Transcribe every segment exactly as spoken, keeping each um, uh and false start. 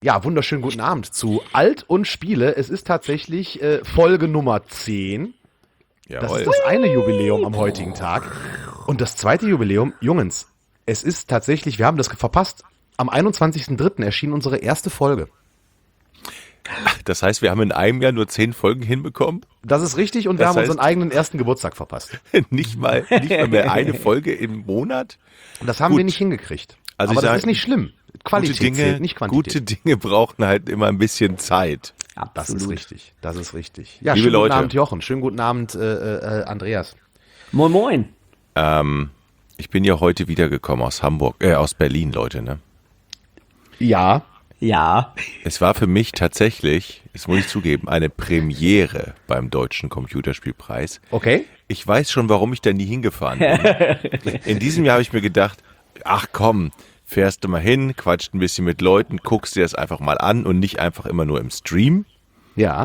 Ja, wunderschönen guten Abend zu Alt und Spiele. Es ist tatsächlich äh, Folge Nummer zehn. Das Jawohl. ist das eine Jubiläum am heutigen Tag. Und das zweite Jubiläum, Jungens, es ist tatsächlich, wir haben das verpasst, am einundzwanzigsten dritten erschien unsere erste Folge. Das heißt, wir haben in einem Jahr nur zehn Folgen hinbekommen? Das ist richtig und wir Das haben heißt- unseren eigenen ersten Geburtstag verpasst. Nicht mal, nicht mal mehr eine Folge im Monat? Und das haben Gut. wir nicht hingekriegt. Also Aber ich das sag, ist nicht schlimm. Qualität Gute Dinge, zählt, nicht Quantität. gute Dinge brauchen halt immer ein bisschen Zeit. Das ist Absolut. richtig. Das ist richtig. Ja, Liebe schönen Leute. guten Abend, Jochen. Schönen guten Abend, äh, äh, Andreas. Moin Moin. Ähm, ich bin ja heute wiedergekommen aus Hamburg, äh, aus Berlin, Leute, ne? Ja. Ja. Es war für mich tatsächlich, das muss ich zugeben, eine Premiere beim Deutschen Computerspielpreis. Okay. Ich weiß schon, warum ich da nie hingefahren bin. In diesem Jahr habe ich mir gedacht, ach komm, fährst du mal hin, quatscht ein bisschen mit Leuten, guckst dir das einfach mal an und nicht einfach immer nur im Stream. Ja.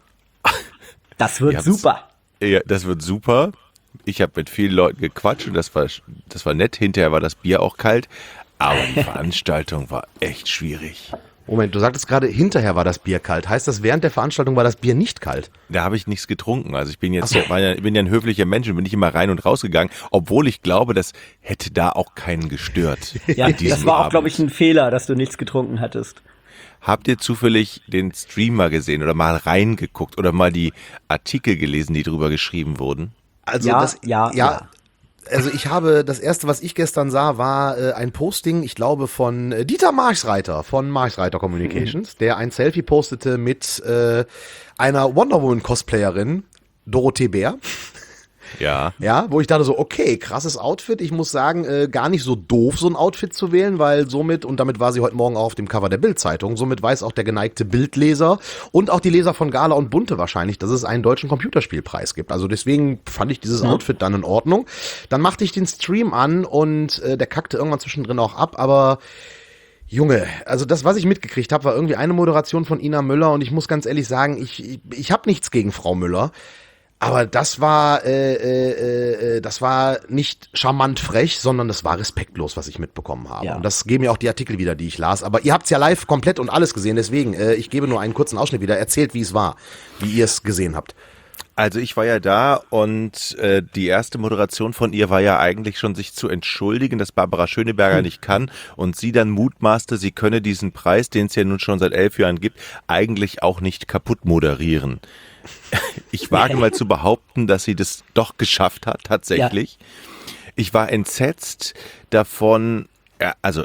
Das wird Ihr habt's- super. Ja, das wird super. Ich habe mit vielen Leuten gequatscht und das war, das war nett. Hinterher war das Bier auch kalt, aber die Veranstaltung war echt schwierig. Moment, du sagtest gerade, hinterher war das Bier kalt. Heißt das, während der Veranstaltung war das Bier nicht kalt? Da habe ich nichts getrunken. Also ich bin jetzt war ja, bin ja ein höflicher Mensch und bin nicht immer rein und rausgegangen, obwohl ich glaube, das hätte da auch keinen gestört. Ja, an diesem das war auch, Abend. glaube ich, ein Fehler, dass du nichts getrunken hattest. Habt ihr zufällig den Streamer gesehen oder mal reingeguckt oder mal die Artikel gelesen, die drüber geschrieben wurden? Also Ja, das, ja, ja, ja. Also ich habe, das erste, was ich gestern sah, war äh, ein Posting, ich glaube von äh, Dieter Marchreiter von Marchreiter Communications, der ein Selfie postete mit äh, einer Wonder Woman Cosplayerin, Dorothee Bär. Ja. Ja, wo ich dachte so, okay, krasses Outfit. Ich muss sagen, äh, gar nicht so doof, so ein Outfit zu wählen, weil somit, und damit war sie heute Morgen auch auf dem Cover der Bild-Zeitung, somit weiß auch der geneigte Bildleser und auch die Leser von Gala und Bunte wahrscheinlich, dass es einen deutschen Computerspielpreis gibt. Also deswegen fand ich dieses Outfit dann in Ordnung. Dann machte ich den Stream an und äh, der kackte irgendwann zwischendrin auch ab, aber Junge, also das, was ich mitgekriegt habe, war irgendwie eine Moderation von Ina Müller und ich muss ganz ehrlich sagen, ich, ich, ich habe nichts gegen Frau Müller. Aber das war, äh, äh, äh, das war nicht charmant frech, sondern das war respektlos, was ich mitbekommen habe. Ja. Und das geben ja auch die Artikel wieder, die ich las. Aber ihr habt's ja live komplett und alles gesehen, deswegen, äh, ich gebe nur einen kurzen Ausschnitt wieder. Erzählt, wie es war, wie ihr es gesehen habt. Also ich war ja da und äh, die erste Moderation von ihr war ja eigentlich schon sich zu entschuldigen, dass Barbara Schöneberger nicht kann und sie dann mutmaßte, sie könne diesen Preis, den es ja nun schon seit elf Jahren gibt, eigentlich auch nicht kaputt moderieren. Ich wage mal zu behaupten, dass sie das doch geschafft hat, tatsächlich. Ich war entsetzt davon, ja, also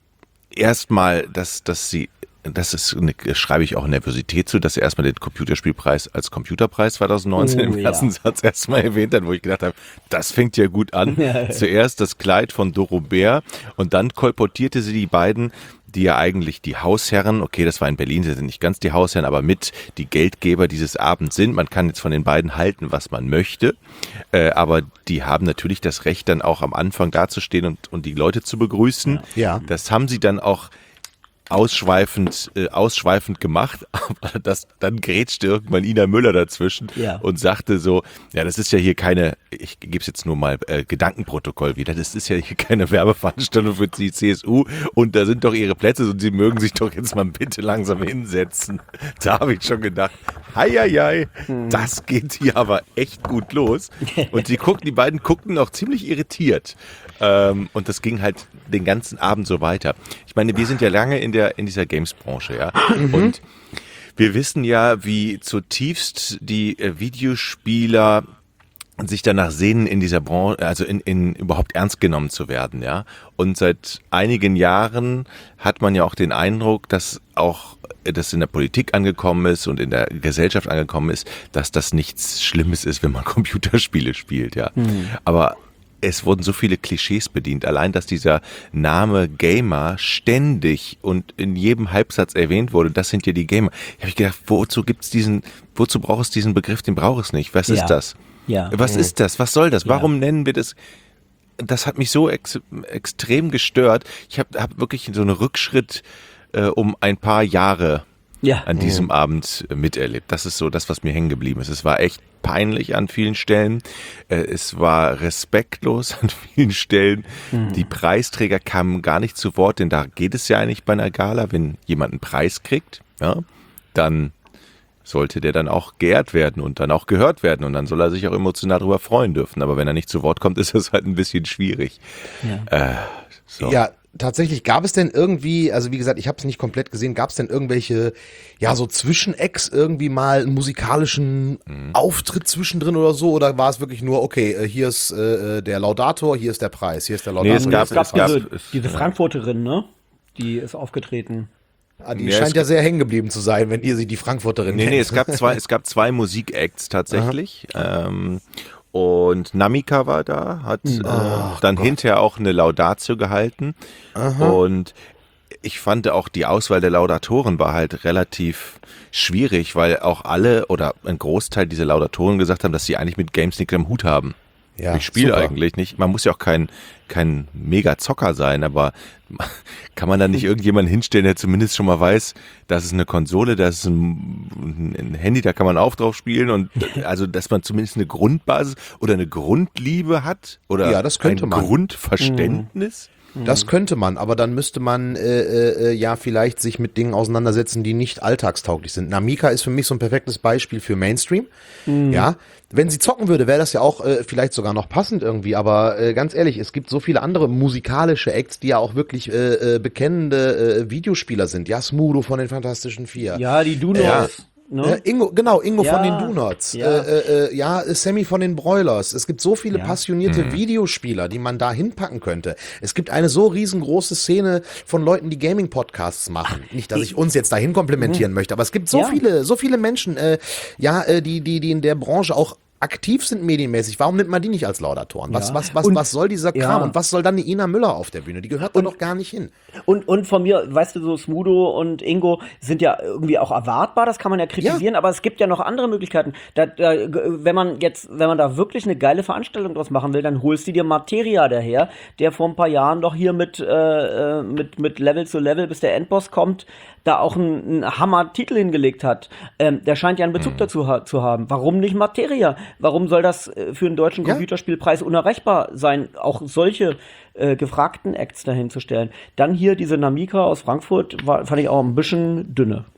erstmal, dass, dass sie, das ist, eine, das schreibe ich auch Nervosität zu, dass sie erstmal den Computerspielpreis als Computerpreis zwanzig neunzehn Oh, im ja. ersten Satz erstmal erwähnt hat, wo ich gedacht habe, das fängt ja gut an. Zuerst das Kleid von Doro Bär und dann kolportierte sie die beiden, die ja eigentlich die Hausherren, okay, das war in Berlin, sie sind nicht ganz die Hausherren, aber mit die Geldgeber dieses Abends sind. Man kann jetzt von den beiden halten, was man möchte, äh, aber die haben natürlich das Recht, dann auch am Anfang dazustehen und, und die Leute zu begrüßen. Ja. Das haben sie dann auch ausschweifend, äh, ausschweifend gemacht, aber das, dann grätschte irgendwann Ina Müller dazwischen Ja. und sagte so, ja, das ist ja hier keine, ich gebe es jetzt nur mal äh, Gedankenprotokoll wieder, das ist ja hier keine Werbeveranstaltung für die C S U und da sind doch ihre Plätze und sie mögen sich doch jetzt mal bitte langsam hinsetzen. Da habe ich schon gedacht, hei, hei, hei, das geht hier aber echt gut los. Und sie guckten, die beiden guckten auch ziemlich irritiert. Ähm, und das ging halt den ganzen Abend so weiter. Ich meine, wir sind ja lange in der in dieser Games-Branche, ja. Und wir wissen ja, wie zutiefst die äh, Videospieler sich danach sehnen, in dieser Branche, also in, in überhaupt ernst genommen zu werden, ja. Und seit einigen Jahren hat man ja auch den Eindruck, dass auch das in der Politik angekommen ist und in der Gesellschaft angekommen ist, dass das nichts Schlimmes ist, wenn man Computerspiele spielt, ja. Mhm. Aber es wurden so viele Klischees bedient. Allein, dass dieser Name Gamer ständig und in jedem Halbsatz erwähnt wurde, das sind ja die Gamer. Ich habe gedacht, wozu gibt's diesen, wozu braucht es diesen Begriff? Den braucht es nicht. Was Ja. ist das? Ja. Was Mhm. ist das? Was soll das? Ja. Warum nennen wir das? Das hat mich so ex extrem gestört. Ich habe hab wirklich so einen Rückschritt äh, um ein paar Jahre Ja. an diesem Abend äh, miterlebt. Das ist so das, was mir hängen geblieben ist. Es war echt peinlich an vielen Stellen. Äh, es war respektlos an vielen Stellen. Mhm. Die Preisträger kamen gar nicht zu Wort, denn da geht es ja eigentlich bei einer Gala, wenn jemand einen Preis kriegt, ja, dann sollte der dann auch geehrt werden und dann auch gehört werden und dann soll er sich auch emotional darüber freuen dürfen. Aber wenn er nicht zu Wort kommt, ist das halt ein bisschen schwierig. Ja. Äh, so. Ja, tatsächlich, gab es denn irgendwie, also wie gesagt, ich habe es nicht komplett gesehen, gab es denn irgendwelche, ja, so Zwischenacts irgendwie mal einen musikalischen mhm. Auftritt zwischendrin oder so? Oder war es wirklich nur, okay, hier ist äh, der Laudator, hier ist der Preis, hier ist der Laudator. Nee, es gab, es gab es gab diese, es, diese Frankfurterin, ne? Die ist aufgetreten. Ah, die ja, scheint ja sehr hängen geblieben zu sein, wenn ihr sie die Frankfurterin Nee, nennt. nee, es gab zwei, es gab zwei Musikacts tatsächlich. Ähm, und Namika war da, hat äh, Ach dann Gott. hinterher auch eine Laudatio gehalten. Aha. Und ich fand auch die Auswahl der Laudatoren war halt relativ schwierig, weil auch alle oder ein Großteil dieser Laudatoren gesagt haben, dass sie eigentlich mit Games nichts am Hut haben. Ja, ich spiele super. eigentlich nicht. Man muss ja auch kein, kein Mega-Zocker sein, aber kann man da nicht irgendjemanden hinstellen, der zumindest schon mal weiß, das ist eine Konsole, das ist ein, ein Handy, da kann man auch drauf spielen und also, dass man zumindest eine Grundbasis oder eine Grundliebe hat oder Ja, das könnte ein man. Grundverständnis. Das könnte man, aber dann müsste man äh, äh, ja vielleicht sich mit Dingen auseinandersetzen, die nicht alltagstauglich sind. Namika ist für mich so ein perfektes Beispiel für Mainstream. Mhm. Ja, wenn sie zocken würde, wäre das ja auch äh, vielleicht sogar noch passend irgendwie. Aber äh, ganz ehrlich, es gibt so viele andere musikalische Acts, die ja auch wirklich äh, äh, bekennende äh, Videospieler sind. Ja, Smudo von den Fantastischen Vier. Ja, die Donuts. Ja. Ne? Äh, Ingo, genau, Ingo Ja, von den Donuts, ja. äh, äh, ja, Sammy von den Broilers. Es gibt so viele Ja. passionierte Mhm. Videospieler, die man da hinpacken könnte. Es gibt eine so riesengroße Szene von Leuten, die Gaming-Podcasts machen. Nicht, dass ich uns jetzt dahin komplimentieren möchte, aber es gibt so Ja. viele, so viele Menschen, äh, ja, äh, die, die, die in der Branche auch aktiv sind medienmäßig. Warum nimmt man die nicht als Laudatoren? Was, Ja. was, was, Und- was soll dieser Kram? ja. Und was soll dann eine Ina Müller auf der Bühne? Die gehört da doch gar nicht hin. Und, und von mir, weißt du, so Smudo und Ingo sind ja irgendwie auch erwartbar, das kann man ja kritisieren, aber es gibt ja noch andere Möglichkeiten. Da, da, wenn man jetzt, wenn man da wirklich eine geile Veranstaltung draus machen will, dann holst du dir Materia daher, der vor ein paar Jahren doch hier mit, äh, mit, mit Level zu Level, bis der Endboss kommt, da auch einen, einen Hammer-Titel hingelegt hat. Ähm, der scheint ja einen Bezug dazu ha- zu haben. Warum nicht Materia? Warum soll das äh, für einen deutschen Ja. Computerspielpreis unerreichbar sein, auch solche äh, gefragten Acts dahin zu stellen? Dann hier diese Namika aus Frankfurt, war, fand ich auch ein bisschen dünne.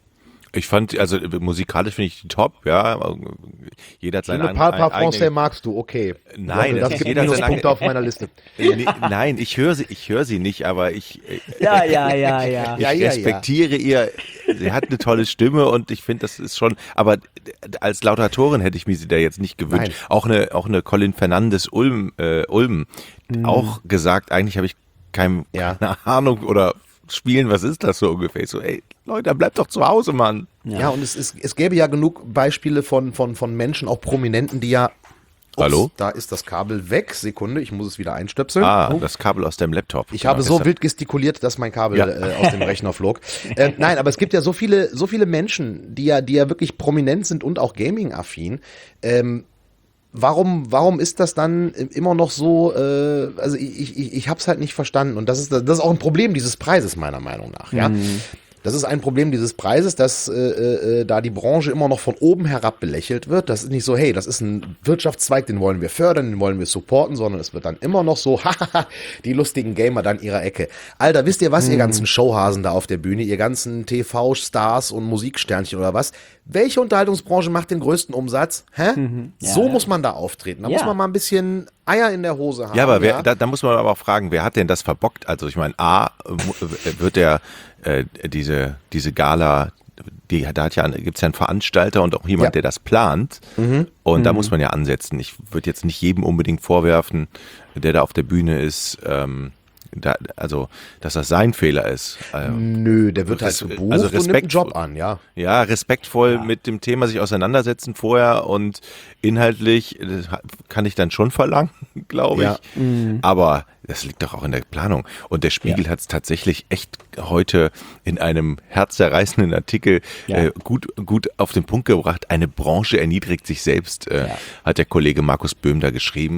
Ich fand, also musikalisch finde ich die top, ja. Jeder hat So seinen eine paar, paar eigenen- Français magst du, okay. Nein, das das- gibt jeder hat seinen Minuspunkte eigenen- auf meiner Liste. Nee, nein, ich höre sie, ich höre sie nicht, aber ich, äh, Ja, ja, ja, ja. ich Ja, ja, respektiere ihr. Sie hat eine tolle Stimme und ich finde, das ist schon. Aber als Laudatorin hätte ich mir sie da jetzt nicht gewünscht. Nein. Auch eine, auch eine Colin Fernandes Ulm, äh, Ulm, auch gesagt. Eigentlich habe ich kein, Ja. keine Ahnung oder spielen. Was ist das so ungefähr? Ich so, ey, Leute, bleibt doch zu Hause, Mann. Ja, und es, ist, es gäbe ja genug Beispiele von, von, von Menschen, auch Prominenten, die ja. Ups, Hallo? Da ist das Kabel weg. Sekunde, ich muss es wieder einstöpseln. Ah, Oh. das Kabel aus deinem Laptop. Ich Genau, habe so gestern. wild gestikuliert, dass mein Kabel Ja. äh, aus dem Rechner flog. Äh, nein, aber es gibt ja so viele, so viele Menschen, die ja, die ja wirklich prominent sind und auch Gaming-affin. Ähm, warum, warum ist das dann immer noch so? Äh, also ich, ich, ich habe es halt nicht verstanden und das ist, das ist auch ein Problem dieses Preises meiner Meinung nach. Ja. Das ist ein Problem dieses Preises, dass äh, äh, da die Branche immer noch von oben herab belächelt wird. Das ist nicht so, hey, das ist ein Wirtschaftszweig, den wollen wir fördern, den wollen wir supporten, sondern es wird dann immer noch so, hahaha, die lustigen Gamer dann ihrer Ecke. Alter, wisst ihr was, ihr ganzen Showhasen da auf der Bühne, ihr ganzen T V-Stars und Musiksternchen oder was? Welche Unterhaltungsbranche macht den größten Umsatz? Hä? Ja, so ja. muss man da auftreten. Da Ja. muss man mal ein bisschen Eier in der Hose haben. Ja, aber wer, da, da muss man aber auch fragen, wer hat denn das verbockt? Also ich meine, A, mu- wird der äh, diese diese Gala, die da hat ja gibt's ja einen Veranstalter und auch jemand, Ja. der das plant. Und da muss man ja ansetzen. Ich würde jetzt nicht jedem unbedingt vorwerfen, der da auf der Bühne ist, ähm, da, also dass das sein Fehler ist. Ähm, Nö, der wird halt Res- gebucht also und nimmt einen Respekt- Job an, ja. Ja, respektvoll mit dem Thema sich auseinandersetzen vorher und inhaltlich äh, kann ich dann schon verlangen, glaube ich. Ja. Aber das liegt doch auch in der Planung. Und der Spiegel hat es tatsächlich echt heute in einem herzzerreißenden Artikel Ja. äh, gut, gut auf den Punkt gebracht. Eine Branche erniedrigt sich selbst, äh, Ja. hat der Kollege Markus Böhm da geschrieben.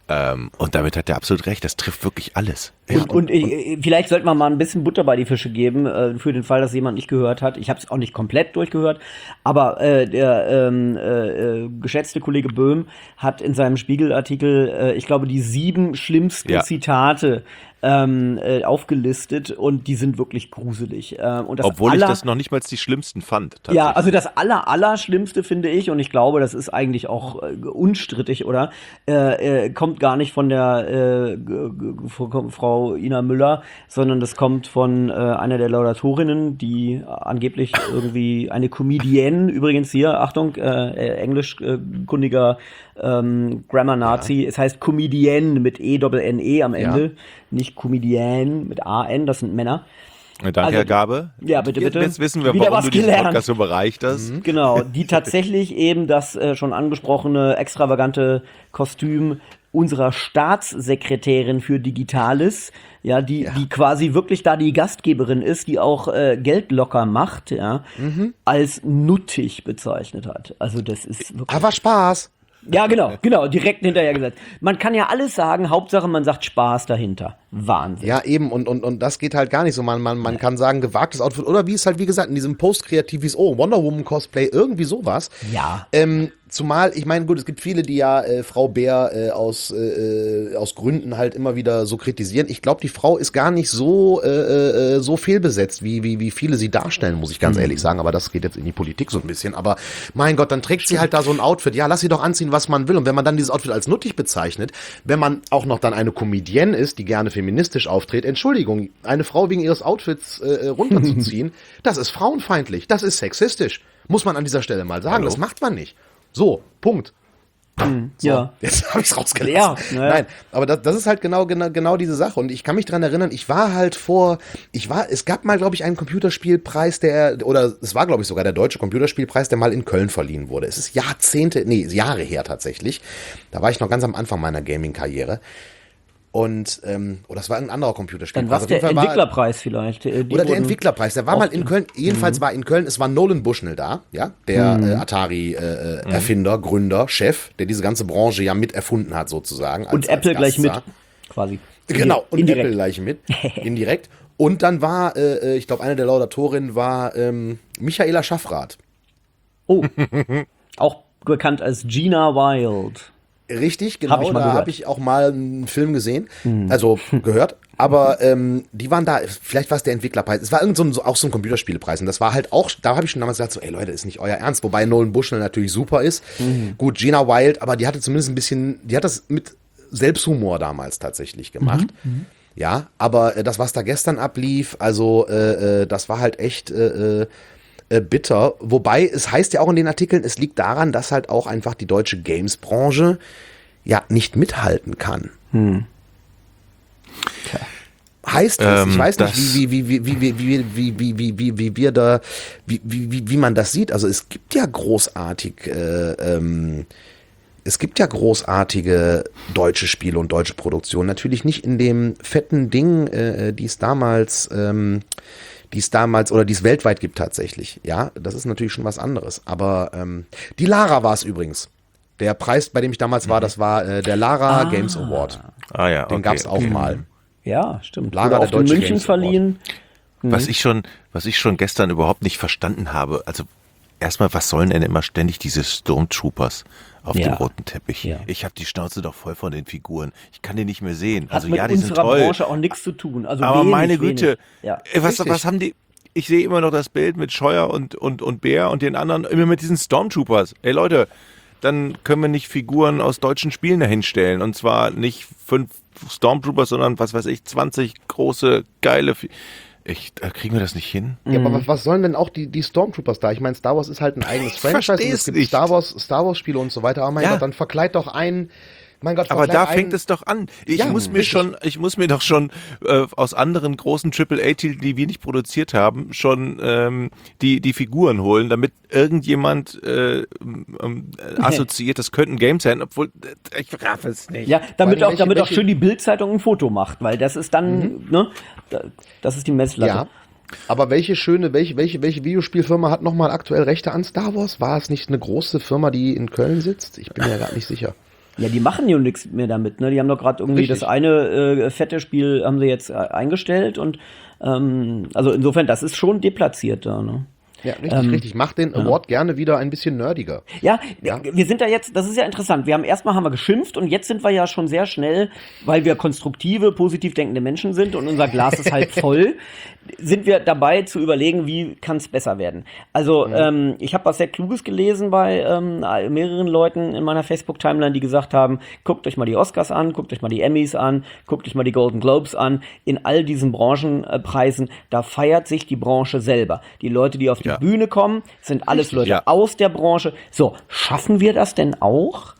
Ähm, und damit hat er absolut recht, das trifft wirklich alles. Und, und, und äh, vielleicht sollte man mal ein bisschen Butter bei die Fische geben, äh, für den Fall, dass jemand nicht gehört hat. Ich habe es auch nicht komplett durchgehört, aber äh, der ähm, äh, geschätzte Kollege Böhm hat in seinem Spiegelartikel, äh, ich glaube, die sieben schlimmsten Ja. Zitate ähm, äh, aufgelistet und die sind wirklich gruselig. Äh, und das Obwohl aller, ich das noch nicht mal die schlimmsten fand. Ja, also das aller, aller Schlimmste finde ich, und ich glaube, das ist eigentlich auch äh, unstrittig, oder? Äh, äh, kommt gar nicht von der äh, g- g- von Frau Ina Müller, sondern das kommt von äh, einer der Laudatorinnen, die angeblich irgendwie eine Comedienne, übrigens hier, Achtung, äh, englischkundiger ähm, Grammar-Nazi, ja. Es heißt Comedienne mit E-Doppel-N-E am Ende, ja. Nicht Comedienne mit A-N, das sind Männer. Danke, also, Herr Gabe. Ja, bitte, bitte. Jetzt wissen wir, Wieder warum was du diesen gelernt. Podcast so bereicht hast. Mhm. Genau, die tatsächlich eben das äh, schon angesprochene extravagante Kostüm unserer Staatssekretärin für Digitales, ja, die, ja. die quasi wirklich da die Gastgeberin ist, die auch äh, Geld locker macht, ja, mhm. als nuttig bezeichnet hat. Also das ist wirklich... Aber Spaß. Ja, genau, genau, direkt hinterher gesagt. Man kann ja alles sagen, Hauptsache man sagt Spaß dahinter. Wahnsinn. Ja, eben, und, und, und das geht halt gar nicht so. Man, man, man ja. kann sagen, gewagtes Outfit, oder wie es halt, wie gesagt, in diesem Post-Kreativ, wie es, oh, Wonder Woman Cosplay, irgendwie sowas. Ja. Ähm, zumal, ich meine, gut, es gibt viele, die ja äh, Frau Bär äh, aus, äh, aus Gründen halt immer wieder so kritisieren. Ich glaube, die Frau ist gar nicht so, äh, äh, so fehlbesetzt, wie, wie, wie viele sie darstellen, muss ich ganz mhm. ehrlich sagen. Aber das geht jetzt in die Politik so ein bisschen. Aber mein Gott, dann trägt sie halt da so ein Outfit. Ja, lass sie doch anziehen, was man will. Und wenn man dann dieses Outfit als nuttig bezeichnet, wenn man auch noch dann eine Comedienne ist, die gerne feministisch auftritt, Entschuldigung, eine Frau wegen ihres Outfits äh, runterzuziehen, das ist frauenfeindlich, das ist sexistisch. Muss man an dieser Stelle mal sagen, Hallo? Das macht man nicht. So, Punkt. Hm, so, ja. Jetzt habe ich es rausgelassen. Ja, naja. Nein, aber das, das ist halt genau, genau, genau diese Sache. Und ich kann mich dran erinnern, ich war halt vor, ich war, es gab mal, glaube ich, einen Computerspielpreis, der, oder es war, glaube ich, sogar der deutsche Computerspielpreis, der mal in Köln verliehen wurde. Es ist Jahrzehnte, nee, Jahre her tatsächlich. Da war ich noch ganz am Anfang meiner Gaming-Karriere. Und, ähm, oder das war ein anderer Computerspiel. Dann war es der Entwicklerpreis vielleicht. Oder der Entwicklerpreis, der war mal in Köln, jedenfalls mhm. war in Köln, es war Nolan Bushnell da, ja, der mhm. äh, Atari-Erfinder, äh, mhm. Gründer, Chef, der diese ganze Branche ja mit erfunden hat sozusagen. Als, und Apple als gleich mit, quasi. Genau, und indirekt. Apple gleich mit, indirekt. Und dann war, äh, ich glaube, eine der Laudatorinnen war ähm, Michaela Schaffrath. Oh, auch bekannt als Gina Wild. Richtig, genau, hab da habe ich auch mal einen Film gesehen, hm. also gehört, aber ähm, die waren da, vielleicht war es der Entwicklerpreis, es war irgend so ein, so, auch so ein Computerspielepreis und das war halt auch, da habe ich schon damals gesagt, so, ey Leute, ist nicht euer Ernst, wobei Nolan Bushnell natürlich super ist, mhm. gut, Gina Wild, aber die hatte zumindest ein bisschen, die hat das mit Selbsthumor damals tatsächlich gemacht, mhm. ja, aber äh, das, was da gestern ablief, also äh, äh, das war halt echt äh, äh, bitter, wobei es heißt ja auch in den Artikeln, es liegt daran, dass halt auch einfach die deutsche Games-Branche ja nicht mithalten kann. Hm. Heißt es, ähm, ich weiß nicht, wie, wie, wie, wie, wie, wie, wie, wie, wie, wie, wie wir da, wie, wie, wie man das sieht. Also es gibt ja großartig, äh, ähm, es gibt ja großartige deutsche Spiele und deutsche Produktionen. Natürlich nicht in dem fetten Ding, äh, die es damals, ähm, die es damals oder die es weltweit gibt tatsächlich. Ja, das ist natürlich schon was anderes. Aber ähm, die Lara war es übrigens. Der Preis, bei dem ich damals war, das war äh, der Lara ah. Games Award. Ah ja, den okay, gab es auch okay. mal. Ja, stimmt. Lara, der Deutsche München Games verliehen. Mhm. Was ich schon, was ich schon gestern überhaupt nicht verstanden habe. Also erstmal, was sollen denn immer ständig diese Stormtroopers auf ja. dem roten Teppich? Ja. Ich habe die Schnauze doch voll von den Figuren. Ich kann die nicht mehr sehen. Hat also mit ja, die sind unserer toll. Branche auch nichts zu tun. Also aber wenig, meine Güte, ja. was, was haben die? Ich sehe immer noch das Bild mit Scheuer und und und Bär und den anderen immer mit diesen Stormtroopers. Ey Leute, dann können wir nicht Figuren aus deutschen Spielen dahinstellen. Und zwar nicht fünf Stormtroopers, sondern was weiß ich, zwanzig große, geile. Fi- ich, da kriegen wir das nicht hin. Ja, aber was, was sollen denn auch die, die Stormtroopers da? Ich meine, Star Wars ist halt ein eigenes Franchise und es gibt nicht. Star Wars, Star Wars Spiele und so weiter. Aber mein Ja. Gott, dann verkleid doch einen. Mein Gott, aber da einen, fängt es doch an. Ich Ja, muss mir richtig. schon, ich muss mir doch schon äh, aus anderen großen Triple A Titeln, die wir nicht produziert haben, schon ähm, die die Figuren holen, damit irgendjemand äh, ähm, assoziiert, das könnten Games sein, obwohl äh, ich raff es nicht. Ja, damit Vor auch, allem damit welche- auch schön die Bildzeitung ein Foto macht, weil das ist dann, ne, da- das ist die Messlatte. Ja. Aber welche schöne, welche, welche, welche Videospielfirma hat nochmal aktuell Rechte an Star Wars? War es nicht eine große Firma, die in Köln sitzt? Ich bin mir ja gar nicht sicher. Ja, die machen ja nichts mehr damit, ne? Die haben doch gerade irgendwie Richtig. das eine äh, fette Spiel haben sie jetzt äh, eingestellt und ähm, also insofern, das ist schon deplatziert da, ne? Ja, richtig, richtig. Mach den Award gerne wieder ein bisschen nerdiger. Ja, Ja. wir sind da jetzt, das ist ja interessant. Wir haben erstmal haben wir geschimpft und jetzt sind wir ja schon sehr schnell, weil wir konstruktive, positiv denkende Menschen sind und unser Glas ist halb voll, sind wir dabei zu überlegen, wie kann es besser werden. Also ähm, ich habe was sehr Kluges gelesen bei ähm, mehreren Leuten in meiner Facebook-Timeline, die gesagt haben, guckt euch mal die Oscars an, guckt euch mal die Emmys an, guckt euch mal die Golden Globes an. In all diesen Branchenpreisen, da feiert sich die Branche selber. Die Leute, die auf die Ja. Bühne kommen, sind alles Leute Ja. aus der Branche. So, schaffen wir das denn auch?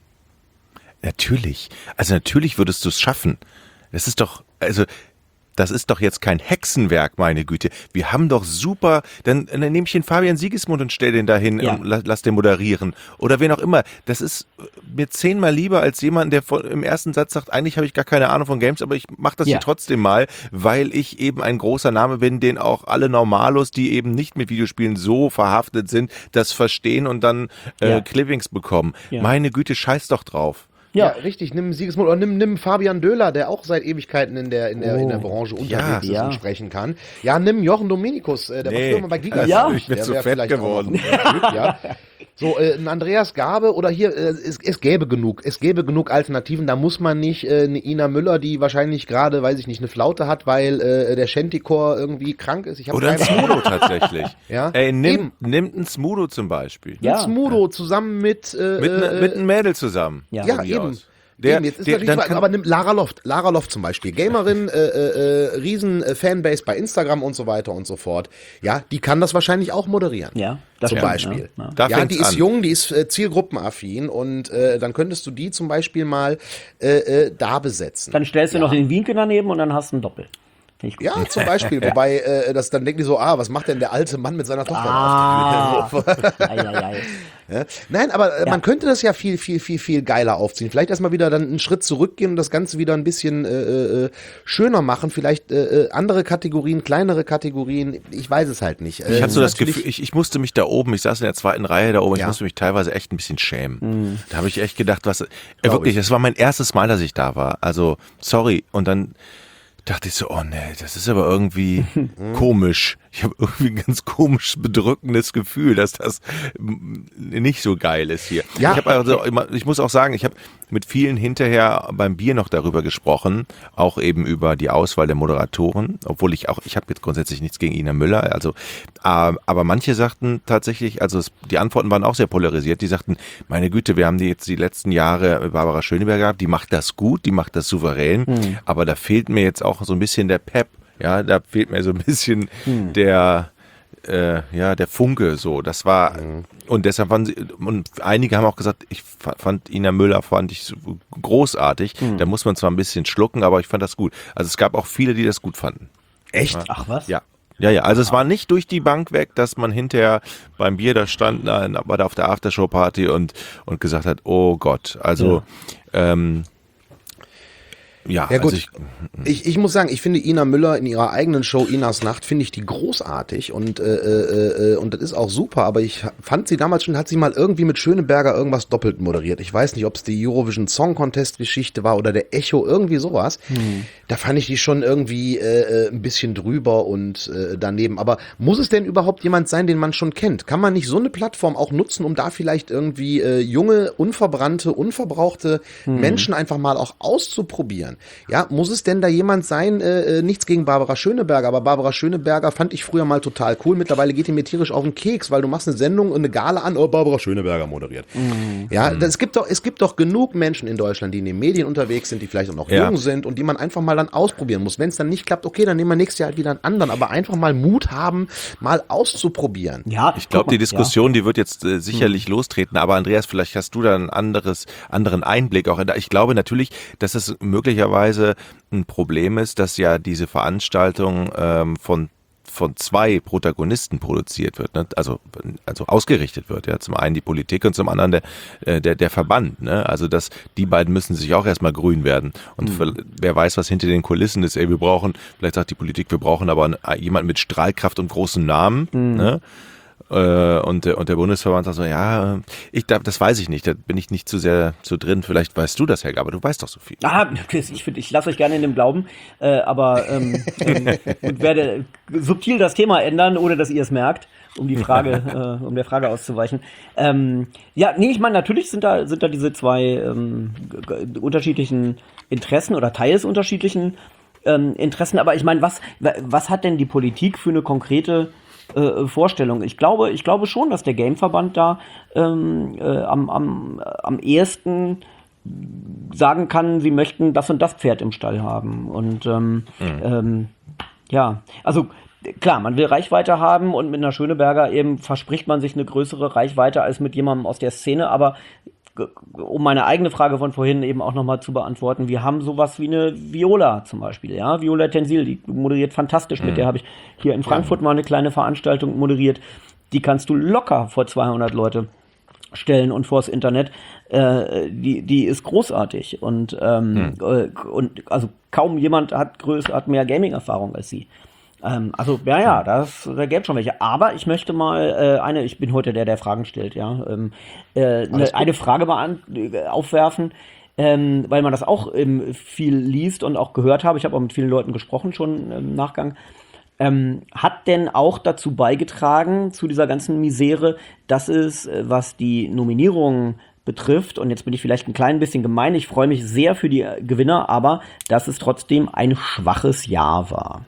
Natürlich. Also natürlich würdest du es schaffen. Das ist doch, also das ist doch jetzt kein Hexenwerk, meine Güte. Wir haben doch super, dann, dann nehme ich den Fabian Siegesmund und stell den dahin Ja. und lass, lass den moderieren. Oder wen auch immer. Das ist mir zehnmal lieber als jemand, der von, im ersten Satz sagt, eigentlich habe ich gar keine Ahnung von Games, aber ich mache das Ja. hier trotzdem mal, weil ich eben ein großer Name bin, den auch alle Normalos, die eben nicht mit Videospielen so verhaftet sind, das verstehen und dann äh, Ja. Clippings bekommen. Ja. Meine Güte, scheiß doch drauf. Ja, Ja. richtig. Nimm Siegesmund oder nimm, nimm Fabian Döhler, der auch seit Ewigkeiten in der, in der, in der Oh. Branche unterwegs Ja. ist Ja. und sprechen kann. Ja, nimm Jochen Dominikus, äh, der war Nee. früher mal bei Giga. Ja. Ich bin Der zu wär fett vielleicht auch geworden. noch ein Typ, ja. So, äh, ein Andreas Gabe oder hier, äh, es, es gäbe genug, es gäbe genug Alternativen, da muss man nicht äh, eine Ina Müller, die wahrscheinlich gerade, weiß ich nicht, eine Flaute hat, weil äh, der Shantycore irgendwie krank ist. Ich hab Oder ein keine Ahnung. Smudo tatsächlich. Ja. Ey, Eben. nimm, nimmt ein Smudo zum Beispiel. Ja. Mit Smudo zusammen mit, äh, Mit, ne, äh, mit einem Mädel zusammen. Ja. Ja, Von mir eben. aus. Der, Eben, jetzt ist der, natürlich dann die Frage, kann, aber nimm Lara Loft, Lara Loft zum Beispiel, Gamerin, äh, äh, äh, riesen äh, Fanbase bei Instagram und so weiter und so fort. Ja, die kann das wahrscheinlich auch moderieren. Ja, das zum stimmt, Beispiel. ja. Ja. Da ja, fängt's die ist an. jung, die ist äh, zielgruppenaffin und äh, dann könntest du die zum Beispiel mal äh, äh, da besetzen. Dann stellst du noch den Wienke daneben und dann hast du ein Doppel. Finde ich gut. Ja, zum Beispiel. Wobei, äh, das, dann denken die so, ah, was macht denn der alte Mann mit seiner Tochter Ah. auf der Bühne? Ei, ei, ei. Ja? Nein, aber äh, man könnte das ja viel, viel, viel, viel geiler aufziehen. Vielleicht erstmal wieder dann einen Schritt zurückgehen und das Ganze wieder ein bisschen äh, äh, schöner machen. Vielleicht äh, äh, andere Kategorien, kleinere Kategorien. Ich weiß es halt nicht. ich Äh, hatte so das natürlich- Gefühl, ich, ich musste mich da oben, ich saß in der zweiten Reihe da oben, ich Ja. musste mich teilweise echt ein bisschen schämen. Da habe ich echt gedacht, was, äh, wirklich, ich. das war mein erstes Mal, dass ich da war. Also, sorry. Und dann dachte ich so, oh nee, das ist aber irgendwie komisch. Ich habe irgendwie ein ganz komisch bedrückendes Gefühl, dass das mm, nicht so geil ist hier. Ja. Ich habe also, immer- ich muss auch sagen, ich habe mit vielen hinterher beim Bier noch darüber gesprochen, auch eben über die Auswahl der Moderatoren, obwohl ich auch, ich habe jetzt grundsätzlich nichts gegen Ina Müller, also, äh, aber manche sagten tatsächlich, also es, die Antworten waren auch sehr polarisiert, die sagten, meine Güte, wir haben die jetzt die letzten Jahre Barbara Schöneberger gehabt, die macht das gut, die macht das souverän, aber da fehlt mir jetzt auch so ein bisschen der Pep, ja, da fehlt mir so ein bisschen der, äh, ja, der Funke so. Das war, und deshalb fanden sie, und einige haben auch gesagt, ich fa- fand Ina Müller, fand ich so großartig. Da muss man zwar ein bisschen schlucken, aber ich fand das gut. Also es gab auch viele, die das gut fanden. Echt? Ach was? Ja. Ja, ja, also es war nicht durch die Bank weg, dass man hinterher beim Bier da stand, na, war da auf der Aftershow-Party und, und gesagt hat, oh Gott, also, ähm, ja, Ja gut, also ich, ich, ich muss sagen, ich finde Ina Müller in ihrer eigenen Show Inas Nacht, finde ich die großartig und, äh, äh, äh, und das ist auch super, aber ich fand sie damals schon, hat sie mal irgendwie mit Schöneberger irgendwas doppelt moderiert. Ich weiß nicht, ob es die Eurovision Song Contest Geschichte war oder der Echo, irgendwie sowas. Da fand ich die schon irgendwie äh, äh, ein bisschen drüber und äh, daneben. Aber muss es denn überhaupt jemand sein, den man schon kennt? Kann man nicht so eine Plattform auch nutzen, um da vielleicht irgendwie äh, junge, unverbrannte, unverbrauchte Menschen einfach mal auch auszuprobieren? Ja, muss es denn da jemand sein, äh, äh, nichts gegen Barbara Schöneberger, aber Barbara Schöneberger fand ich früher mal total cool. Mittlerweile geht die mir tierisch auf den Keks, weil du machst eine Sendung und eine Gala an, oh, Barbara Schöneberger moderiert. Ja, das, es gibt doch, es gibt doch genug Menschen in Deutschland, die in den Medien unterwegs sind, die vielleicht auch noch Ja. jung sind und die man einfach mal dann ausprobieren muss. Wenn es dann nicht klappt, okay, dann nehmen wir nächstes Jahr halt wieder einen anderen, aber einfach mal Mut haben, mal auszuprobieren. Ja, Ich glaube, guck mal, die Diskussion, die wird jetzt äh, sicherlich lostreten. Aber Andreas, vielleicht hast du da einen anderes, anderen Einblick auch. Ich glaube natürlich, dass es möglicherweise ein Problem ist, dass ja diese Veranstaltung ähm, von von zwei Protagonisten produziert wird, ne? also also ausgerichtet wird, ja, zum einen die Politik und zum anderen der äh, der der Verband, ne? Also dass die beiden müssen sich auch erstmal grün werden und für, wer weiß, was hinter den Kulissen ist. Ey, wir brauchen, vielleicht sagt die Politik, wir brauchen aber einen, jemand mit Strahlkraft und großen Namen, ne? Äh, und, der- und der Bundesverband sagt so, ja, ich glaub, das weiß ich nicht, da bin ich nicht zu sehr zu drin. Vielleicht weißt du das, Helga, aber du weißt doch so viel. Ah, ich finde, ich lasse euch gerne in dem Glauben, äh, aber ähm, ähm, und werde subtil das Thema ändern, ohne dass ihr es merkt, um die Frage, äh, um der Frage auszuweichen. Ähm, ja, nee, ich meine, natürlich sind da sind da diese zwei ähm, g- g- unterschiedlichen Interessen oder teils unterschiedlichen ähm, Interessen, aber ich meine, was wa- was hat denn die Politik für eine konkrete äh, Vorstellung? Ich glaube, ich glaube schon, dass der Gameverband da ähm, äh, am, am, am ehesten sagen kann, sie möchten das und das Pferd im Stall haben. Und ähm, ähm, ja, also klar, man will Reichweite haben und mit einer Schöneberger eben verspricht man sich eine größere Reichweite als mit jemandem aus der Szene, aber g- um meine eigene Frage von vorhin eben auch nochmal zu beantworten, wir haben sowas wie eine Viola zum Beispiel, ja, Viola Tensil, die moderiert fantastisch, mit der habe ich hier in Frankfurt mal eine kleine Veranstaltung moderiert, die kannst du locker vor zweihundert Leute stellen und vors Internet, äh, die die ist großartig und ähm, äh, und also kaum jemand hat größer hat mehr Gaming-Erfahrung als sie. Ähm, also ja ja, das da gäbe schon welche. Aber ich möchte mal äh, eine, ich bin heute der, der Fragen stellt, ja, ähm, äh, eine, eine Frage mal an, äh, aufwerfen. Ähm, weil man das auch ähm, viel liest und auch gehört habe. Ich habe auch mit vielen Leuten gesprochen schon im Nachgang. Ähm, hat denn auch dazu beigetragen, zu dieser ganzen Misere, dass es, äh, was die Nominierungen betrifft, und jetzt bin ich vielleicht ein klein bisschen gemein, ich freue mich sehr für die äh, Gewinner, aber dass es trotzdem ein schwaches Jahr war.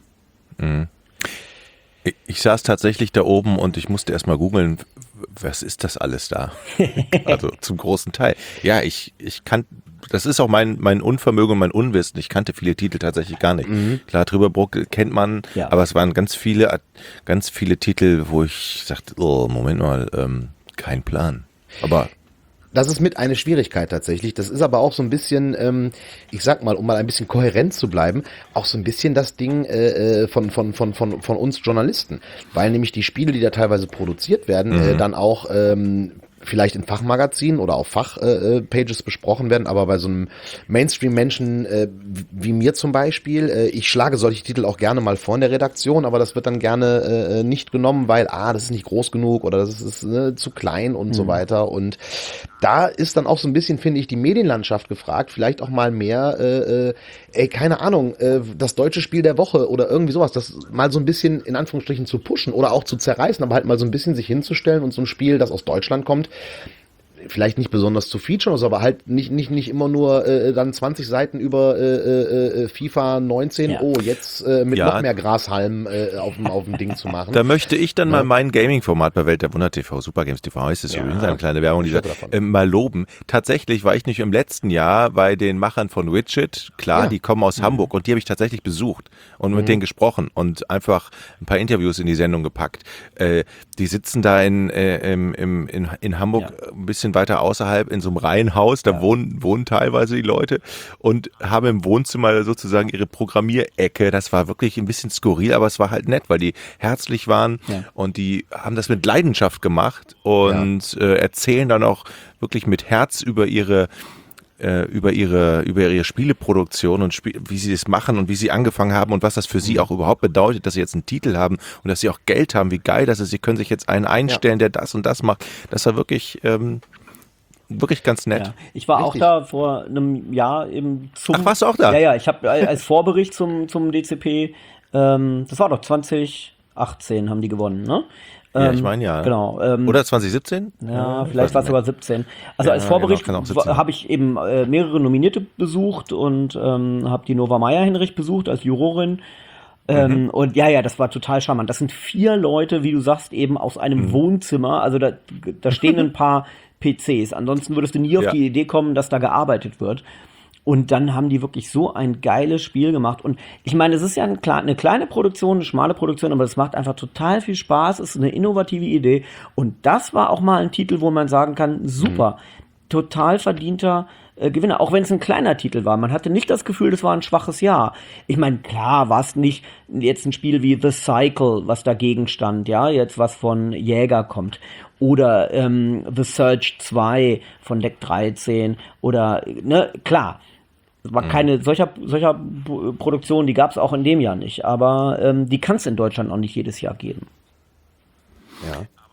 Ich, ich saß tatsächlich da oben und ich musste erst mal googeln, was ist das alles da? Also zum großen Teil. Ja, ich, ich kann, das ist auch mein, mein Unvermögen und mein Unwissen. Ich kannte viele Titel tatsächlich gar nicht. Klar, Trüberbrook kennt man, Ja. aber es waren ganz viele, ganz viele Titel, wo ich sagte, oh, Moment mal, ähm, kein Plan. Aber Das ist mit eine Schwierigkeit tatsächlich. Das ist aber auch so ein bisschen, ähm, ich sag mal, um mal ein bisschen kohärent zu bleiben, auch so ein bisschen das Ding äh, äh, von, von, von, von, von uns Journalisten. Weil nämlich die Spiele, die da teilweise produziert werden, äh, dann auch ähm, vielleicht in Fachmagazinen oder auf Fachpages äh, Pages besprochen werden, aber bei so einem Mainstream-Menschen äh, wie mir zum Beispiel, äh, ich schlage solche Titel auch gerne mal vor in der Redaktion, aber das wird dann gerne äh, nicht genommen, weil, ah, das ist nicht groß genug oder das ist ne, zu klein und so weiter. Und da ist dann auch so ein bisschen, finde ich, die Medienlandschaft gefragt, vielleicht auch mal mehr, äh, äh, ey, keine Ahnung, äh, das deutsche Spiel der Woche oder irgendwie sowas, das mal so ein bisschen in Anführungsstrichen zu pushen oder auch zu zerreißen, aber halt mal so ein bisschen sich hinzustellen und so ein Spiel, das aus Deutschland kommt, vielleicht nicht besonders zu featuren, also aber halt nicht nicht nicht immer nur äh, dann zwanzig Seiten über äh, äh, FIFA neunzehn, Ja. oh, jetzt äh, mit Ja. noch mehr Grashalm äh, auf dem auf dem Ding zu machen. da möchte ich dann mal mein Gaming-Format bei Welt der Wunder T V, Super Games T V heißt es Ja. übrigens, eine kleine Werbung, dieser, Ich hörte davon. äh, mal loben. Tatsächlich war ich nicht im letzten Jahr bei den Machern von Widget, klar, Ja. die kommen aus Hamburg und die habe ich tatsächlich besucht und mit denen gesprochen und einfach ein paar Interviews in die Sendung gepackt. Äh, die sitzen da in, äh, im, im, in, in Hamburg Ja. ein bisschen weiter außerhalb in so einem Reihenhaus, da wohnen, wohnen teilweise die Leute und haben im Wohnzimmer sozusagen ihre Programmierecke. Das war wirklich ein bisschen skurril, aber es war halt nett, weil die herzlich waren Ja. und die haben das mit Leidenschaft gemacht und äh, erzählen dann auch wirklich mit Herz über ihre äh, über ihre über ihre Spieleproduktion und Spie- wie sie das machen und wie sie angefangen haben und was das für sie auch überhaupt bedeutet, dass sie jetzt einen Titel haben und dass sie auch Geld haben, wie geil das ist. Sie können sich jetzt einen einstellen, der das und das macht. Das war wirklich ähm, wirklich ganz nett. Ja. Ich war Richtig. auch da vor einem Jahr eben zum. Ach, warst du auch da? Ja, ja, ich habe als Vorbericht zum, zum D C P, ähm, das war doch zwanzig achtzehn haben die gewonnen, ne? Ja, Ähm, ich meine ja. Genau. Ähm, Oder zwanzig siebzehn? Ja, Ich vielleicht weiß war es nicht sogar siebzehn. Also Ja, als Vorbericht genau, kann auch siebzehn habe ich eben äh, mehrere Nominierte besucht und ähm, habe die Nova Meyer-Hinrich besucht als Jurorin. Ähm, Mhm. Und ja, ja, das war total charmant. Das sind vier Leute, wie du sagst, eben aus einem Mhm. Wohnzimmer. Also da, da stehen ein paar P Cs. Ansonsten würdest du nie auf Ja. die Idee kommen, dass da gearbeitet wird. Und dann haben die wirklich so ein geiles Spiel gemacht. Und ich meine, es ist ja ein, kle- eine kleine Produktion, eine schmale Produktion, aber es macht einfach total viel Spaß. Es ist eine innovative Idee. Und das war auch mal ein Titel, wo man sagen kann, super, total verdienter äh, Gewinner. Auch wenn es ein kleiner Titel war. Man hatte nicht das Gefühl, das war ein schwaches Jahr. Ich meine, klar war es nicht jetzt ein Spiel wie The Cycle, was dagegen stand, ja, jetzt was von Jäger kommt. Oder ähm, The Surge zwei von Deck dreizehn. Oder, ne, klar. Es war keine solcher, solcher P- Produktion, die gab es auch in dem Jahr nicht. Aber ähm, die kann es in Deutschland auch nicht jedes Jahr geben.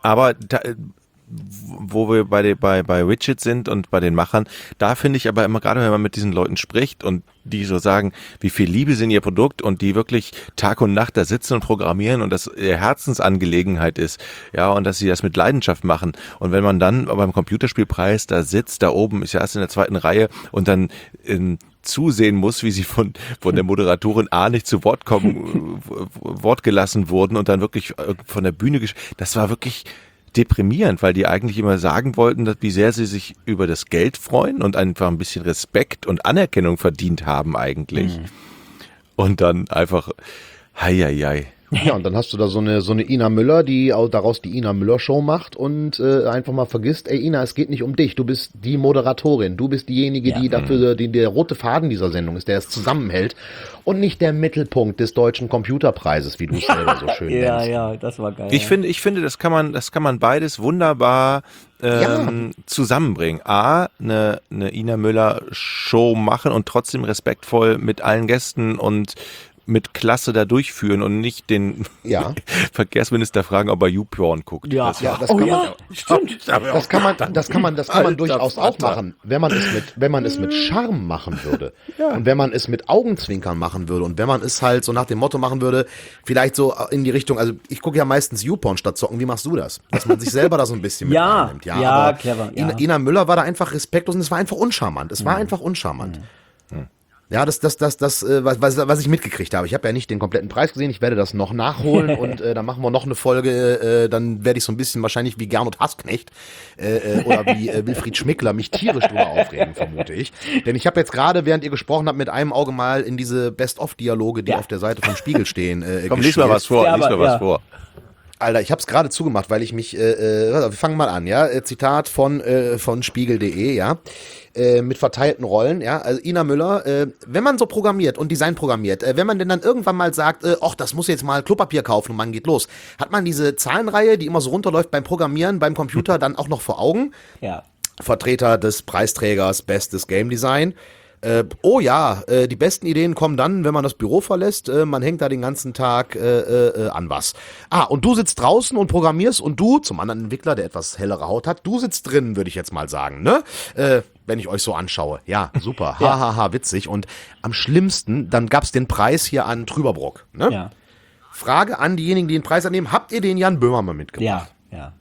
aber da, wo wir bei, bei, bei Widget sind und bei den Machern, da finde ich aber immer, gerade wenn man mit diesen Leuten spricht und die so sagen, wie viel Liebe sie in ihr Produkt und die wirklich Tag und Nacht da sitzen und programmieren und das ihre Herzensangelegenheit ist, ja, und dass sie das mit Leidenschaft machen. Und wenn man dann beim Computerspielpreis da sitzt, da oben, ist ja erst in der zweiten Reihe und dann in zusehen muss, wie sie von, von der Moderatorin A nicht zu Wort kommen, Wort gelassen wurden und dann wirklich von der Bühne, gesch- das war wirklich deprimierend, weil die eigentlich immer sagen wollten, dass, wie sehr sie sich über das Geld freuen und einfach ein bisschen Respekt und Anerkennung verdient haben eigentlich. Mhm. Und dann einfach, hei, hei, hei. Ja, und dann hast du da so eine so eine Ina Müller, die au- daraus die Ina Müller Show macht und äh, einfach mal vergisst, ey Ina, es geht nicht um dich, du bist die Moderatorin, du bist diejenige, Ja. die dafür die, der rote Faden dieser Sendung ist, der es zusammenhält und nicht der Mittelpunkt des deutschen Computerpreises, wie du es selber so schön Ja, nennst. ja, das war geil. Ich finde, ich finde, das kann man, das kann man beides wunderbar ähm, zusammenbringen. A, eine, eine Ina Müller Show machen und trotzdem respektvoll mit allen Gästen und mit Klasse da durchführen und nicht den Ja. Verkehrsminister fragen, ob er YouPorn guckt. Ja, Das Ja, war- das oh kann ja, man, stimmt. das kann man, das kann man, das kann man Alter durchaus auch Vater. machen, wenn man es mit, wenn man es mit Charme machen würde und wenn man es mit Augenzwinkern machen würde und wenn man es halt so nach dem Motto machen würde, vielleicht so in die Richtung, also ich gucke ja meistens YouPorn statt zocken. Wie machst du das? Dass man sich selber da so ein bisschen mit Ja, reinnimmt. ja, aber clever, ja. Ina, Ina Müller war da einfach respektlos und es war einfach uncharmant. Es war einfach uncharmant. Ja, das, das, das, das, äh, was, was was ich mitgekriegt habe. Ich habe ja nicht den kompletten Preis gesehen. Ich werde das noch nachholen und äh, dann machen wir noch eine Folge. Äh, dann werde ich so ein bisschen wahrscheinlich wie Gernot Hassknecht äh, äh, oder wie äh, Wilfried Schmickler mich tierisch drüber aufregen, vermute ich. Denn ich habe jetzt gerade, während ihr gesprochen habt, mit einem Auge mal in diese Best-of-Dialoge, die Ja. auf der Seite vom Spiegel stehen, äh, Komm, lies mal was vor, Ja, lies mal aber- was ja. vor. Alter, ich habe es gerade zugemacht, weil ich mich, äh, äh, wir fangen mal an, ja, äh, Zitat von äh, von Spiegel punkt de, ja, äh, mit verteilten Rollen, ja, also Ina Müller, äh, wenn man so programmiert und Design programmiert, äh, wenn man denn dann irgendwann mal sagt, äh, ach, das muss jetzt mal Klopapier kaufen und man geht los, hat man diese Zahlenreihe, die immer so runterläuft beim Programmieren, beim Computer, dann auch noch vor Augen? Ja. Vertreter des Preisträgers Bestes Game Design. Äh, oh ja, äh, die besten Ideen kommen dann, wenn man das Büro verlässt. Äh, man hängt da den ganzen Tag äh, äh, an was. Ah, und du sitzt draußen und programmierst und du, zum anderen Entwickler, der etwas hellere Haut hat, du sitzt drin, würde ich jetzt mal sagen, ne? Äh, wenn ich euch so anschaue. Ja, super. Hahaha, ha, ha, witzig. Und am schlimmsten, dann gab's den Preis hier an Trüberbrock. Ne? Ja. Frage an diejenigen, die den Preis annehmen, habt ihr den Jan Böhmermann mitgebracht? Ja, ja.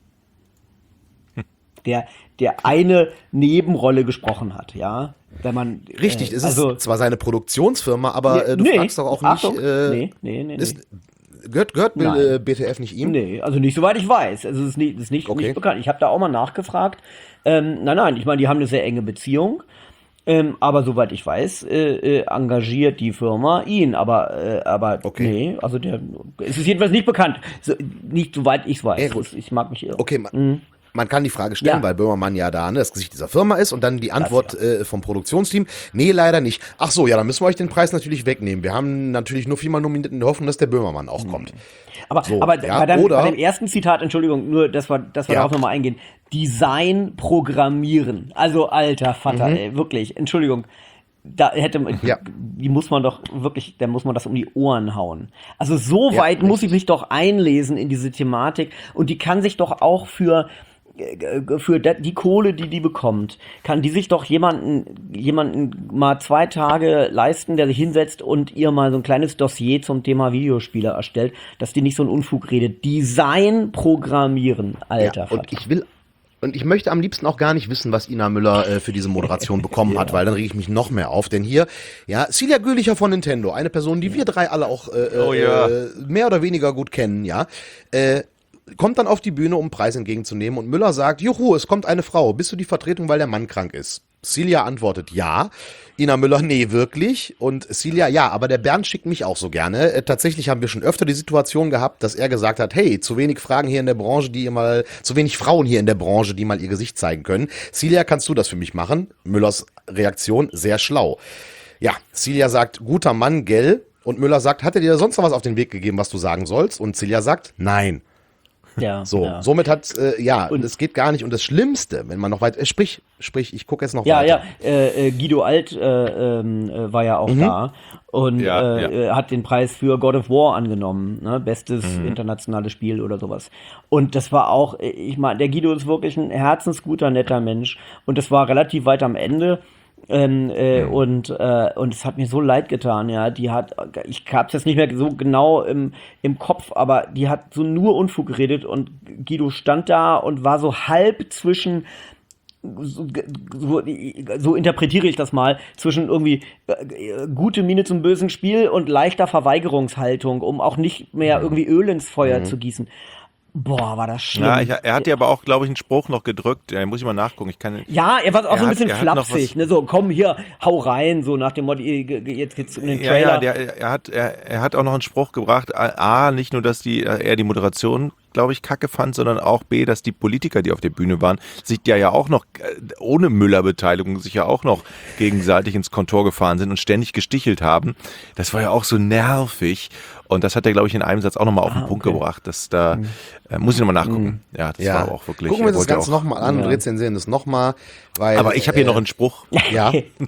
Der, der eine Nebenrolle gesprochen hat, ja. Wenn man. Richtig, äh, es also, ist zwar seine Produktionsfirma, aber äh, du nee, fragst doch auch Achtung, nicht, äh, nee, nee, nee, nee. ist, gehört, gehört Nein. äh, B T F nicht ihm? Nee, also nicht soweit ich weiß. Also es ist nicht, es ist nicht, Okay. nicht bekannt. Ich habe da auch mal nachgefragt. Ähm, nein, nein, ich meine, die haben eine sehr enge Beziehung. Ähm, aber soweit ich weiß, äh, äh, engagiert die Firma ihn. Aber, äh, aber Okay. nee, also der, es ist jedenfalls nicht bekannt. So, nicht soweit ich es weiß. Ja, gut. Ich mag mich irren. Okay, man, man kann die Frage stellen, Ja. weil Böhmermann ja da ne, das Gesicht dieser Firma ist und dann die Antwort äh, vom Produktionsteam, nee, leider nicht. Ach so, ja, dann müssen wir euch den Preis natürlich wegnehmen. Wir haben natürlich nur viermal nominiert in der Hoffnung, dass der Böhmermann auch kommt. Aber, So, aber ja, bei, deinem, oder- bei dem ersten Zitat, Entschuldigung, nur, dass wir, dass wir Ja. darauf nochmal eingehen. Design programmieren. Also, alter Vater, ey, wirklich, Entschuldigung. Da hätte man, Ja. die muss man doch wirklich, da muss man das um die Ohren hauen. Also so Ja, weit muss ich richtig. mich doch einlesen in diese Thematik und die kann sich doch auch für äh, für da- die Kohle, die die bekommt, kann die sich doch jemanden jemanden mal zwei Tage leisten, der sich hinsetzt und ihr mal so ein kleines Dossier zum Thema Videospiele erstellt, dass die nicht so einen Unfug redet. Design programmieren, alter Ja, und Vater. ich will und ich möchte am liebsten auch gar nicht wissen, was Ina Müller äh, für diese Moderation bekommen hat, weil dann rege ich mich noch mehr auf. Denn hier, ja, Celia Gülicher von Nintendo, eine Person, die wir drei alle auch äh, Oh ja. äh, mehr oder weniger gut kennen, ja, äh, kommt dann auf die Bühne, um einen Preis entgegenzunehmen und Müller sagt, juhu, es kommt eine Frau, bist du die Vertretung, weil der Mann krank ist? Celia antwortet, ja. Ina Müller, nee, wirklich. Und Celia, ja, aber der Bernd schickt mich auch so gerne. Äh, tatsächlich haben wir schon öfter die Situation gehabt, dass er gesagt hat, hey, zu wenig Fragen hier in der Branche, die ihr mal, zu wenig Frauen hier in der Branche, die mal ihr Gesicht zeigen können. Celia, kannst du das für mich machen? Müllers Reaktion, sehr schlau. Ja, Celia sagt, guter Mann, gell? Und Müller sagt, hat er dir sonst noch was auf den Weg gegeben, was du sagen sollst? Und Celia sagt, nein. Ja, So, ja. somit hat, äh, ja, Und- es geht gar nicht. Und das Schlimmste, wenn man noch weit, äh, sprich, sprich, ich gucke jetzt noch Ja, weiter. ja, äh, äh, Guido Alt äh, ähm, äh, war ja auch Mhm. da und Ja, äh, ja. äh, hat den Preis für God of War angenommen, ne? Bestes Mhm. internationales Spiel oder sowas. Und das war auch, äh, ich meine, der Guido ist wirklich ein herzensguter, netter Mensch und das war relativ weit am Ende. Ähm, äh, Mhm. und äh, und es hat mir so leid getan, ja. Die hat, ich hab's jetzt nicht mehr so genau im, im Kopf, aber die hat so nur Unfug geredet und Guido stand da und war so halb zwischen so, so, so interpretiere ich das mal, zwischen irgendwie äh, gute Miene zum bösen Spiel und leichter Verweigerungshaltung, um auch nicht mehr irgendwie Öl ins Feuer Mhm. zu gießen. Boah, war das schlimm. Ja, ich, er hat ja aber auch, glaube ich, einen Spruch noch gedrückt. Ja, muss ich mal nachgucken. Ich kann. Ja, er war auch Er so ein hat- bisschen er hat noch flapsig, was- ne, so komm hier, hau rein, so nach dem Motto, jetzt geht's um den Ja, Trailer. ja, der, er hat, er, er hat auch noch einen Spruch gebracht. A, nicht nur, dass die, er die Moderation, glaube ich, kacke fand, sondern auch B, dass die Politiker, die auf der Bühne waren, sich ja ja auch noch, äh, ohne Müller-Beteiligung, sich ja auch noch gegenseitig ins Kontor gefahren sind und ständig gestichelt haben. Das war ja auch so nervig. Und das hat er, glaube ich, in einem Satz auch nochmal auf den Ah, Punkt okay. gebracht. Dass da, äh, muss ich nochmal nachgucken. Ja, das Ja, war auch wirklich. gucken wir er uns das wollte Ganze auch- nochmal an und Ja. rezensieren das nochmal, weil. Aber ich habe hier äh, noch einen Spruch. Ja,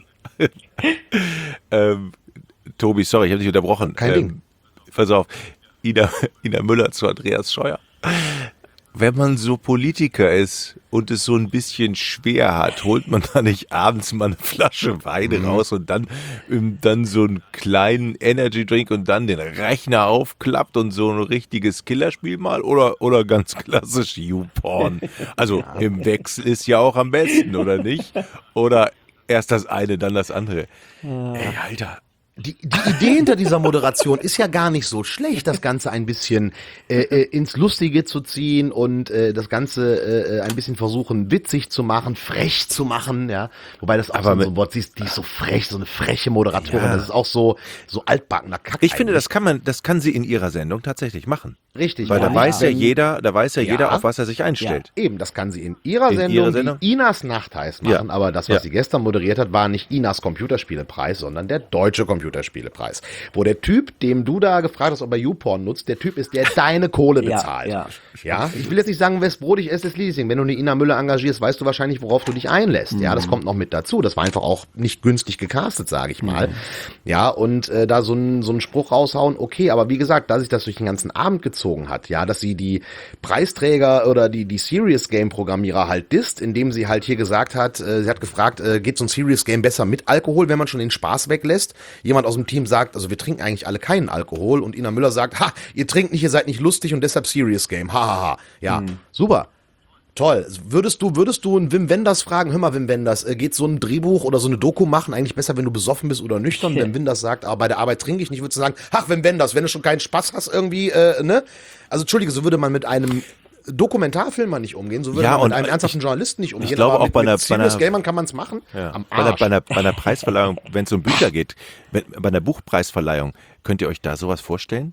Ähm, Tobi, sorry, ich habe dich unterbrochen. Kein ähm, Ding. Pass auf, Ina, Ina Müller zu Andreas Scheuer. Wenn man so Politiker ist und es so ein bisschen schwer hat, holt man da nicht abends mal eine Flasche Wein Mhm. raus und dann, ähm, dann so einen kleinen Energy Drink und dann den Rechner aufklappt und so ein richtiges Killerspiel mal oder, oder ganz klassisch YouPorn. Also im Wechsel ist ja auch am besten, oder nicht? Oder erst das eine, dann das andere. Ey, Alter. Die, die Idee hinter dieser Moderation ist ja gar nicht so schlecht, das Ganze ein bisschen äh, äh, ins Lustige zu ziehen und äh, das Ganze äh, ein bisschen versuchen witzig zu machen, frech zu machen, ja. Wobei das auch Aber so, mit- so ein Wort, sie ist, die ist so frech, so eine freche Moderatorin, Ja. das ist auch so so altbackener Kack. Ich finde, eigentlich. das kann man, das kann sie in ihrer Sendung tatsächlich machen. richtig, Weil ja, da weiß ja wenn- jeder, da weiß ja, Ja. jeder, auf was er sich einstellt. Eben, das kann sie in ihrer, In Sendung, ihrer Sendung? die Inas Nacht heißt, machen. Ja. Aber das, was Ja. sie gestern moderiert hat, war nicht Inas Computerspielepreis, sondern der Deutsche Computerspielepreis. Wo der Typ, dem du da gefragt hast, ob er YouPorn nutzt, der Typ ist, der deine Kohle Ja, bezahlt. ja. Ja, ich will jetzt nicht sagen, wes Brot ich esse, ist Leasing. Wenn du eine Ina Müller engagierst, weißt du wahrscheinlich, worauf du dich einlässt. Ja, Mhm. das kommt noch mit dazu. Das war einfach auch nicht günstig gecastet, sage ich mal. Ja, und äh, da so einen so einen Spruch raushauen, okay, aber wie gesagt, da sich das durch den ganzen Abend gezogen hat, ja, dass sie die Preisträger oder die die Serious Game Programmierer halt disst, indem sie halt hier gesagt hat, äh, sie hat gefragt, äh, geht so ein Serious Game besser mit Alkohol, wenn man schon den Spaß weglässt? Jemand aus dem Team sagt, also wir trinken eigentlich alle keinen Alkohol und Ina Müller sagt, ha, ihr trinkt nicht, ihr seid nicht lustig und deshalb Serious Game. Ha ha ha. Ja, super. Toll. Würdest du, würdest du einen Wim Wenders fragen, hör mal Wim Wenders, äh, geht so ein Drehbuch oder so eine Doku machen eigentlich besser, wenn du besoffen bist oder nüchtern? Okay. Wenn Wenders sagt, aber bei der Arbeit trinke ich nicht, würdest du sagen, ach Wim Wenders, wenn du schon keinen Spaß hast irgendwie, äh, ne? Also entschuldige, so würde man mit einem Dokumentarfilmer nicht umgehen, so würde Ja, man und mit einem ernsthaften Journalisten nicht umgehen. glaube aber auch mit, bei einer- mit Serious bei einer- Gamern kann man es machen. Ja. Am Bei, einer, Arsch. bei, einer, bei einer Preisverleihung, wenn es um Bücher geht, wenn, bei einer Buchpreisverleihung, könnt ihr euch da sowas vorstellen?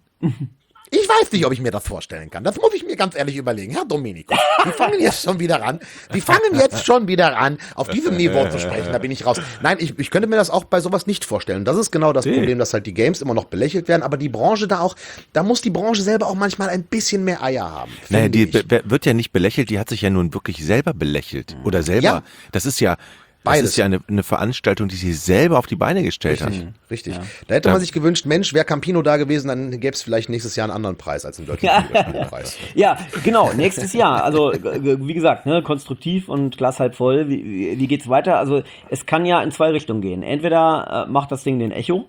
Ich weiß nicht, ob ich mir das vorstellen kann. Das muss ich mir ganz ehrlich überlegen. Herr Domenico, die fangen jetzt schon wieder an. Die fangen jetzt schon wieder an, auf diesem Niveau zu sprechen. Da bin ich raus. Nein, ich, ich könnte mir das auch bei sowas nicht vorstellen. Das ist genau das Nee. Problem, dass halt die Games immer noch belächelt werden. Aber die Branche da auch, da muss die Branche selber auch manchmal ein bisschen mehr Eier haben. Naja, finde die ich. be- be- wird ja nicht belächelt, die hat sich ja nun wirklich selber belächelt. Oder selber. Ja. Das ist ja, das Beides. ist ja eine, eine Veranstaltung, die sie selber auf die Beine gestellt Richtig, hat. richtig. Da hätte man sich gewünscht, Mensch, wäre Campino da gewesen, dann gäbe es vielleicht nächstes Jahr einen anderen Preis als den Deutschen Ja. Computerspielepreis. Ja, genau, nächstes Jahr. Also, g- wie gesagt, ne, konstruktiv und Glas halb voll. Wie, wie, wie geht's weiter? Also, es kann ja in zwei Richtungen gehen. Entweder äh, macht das Ding den Echo,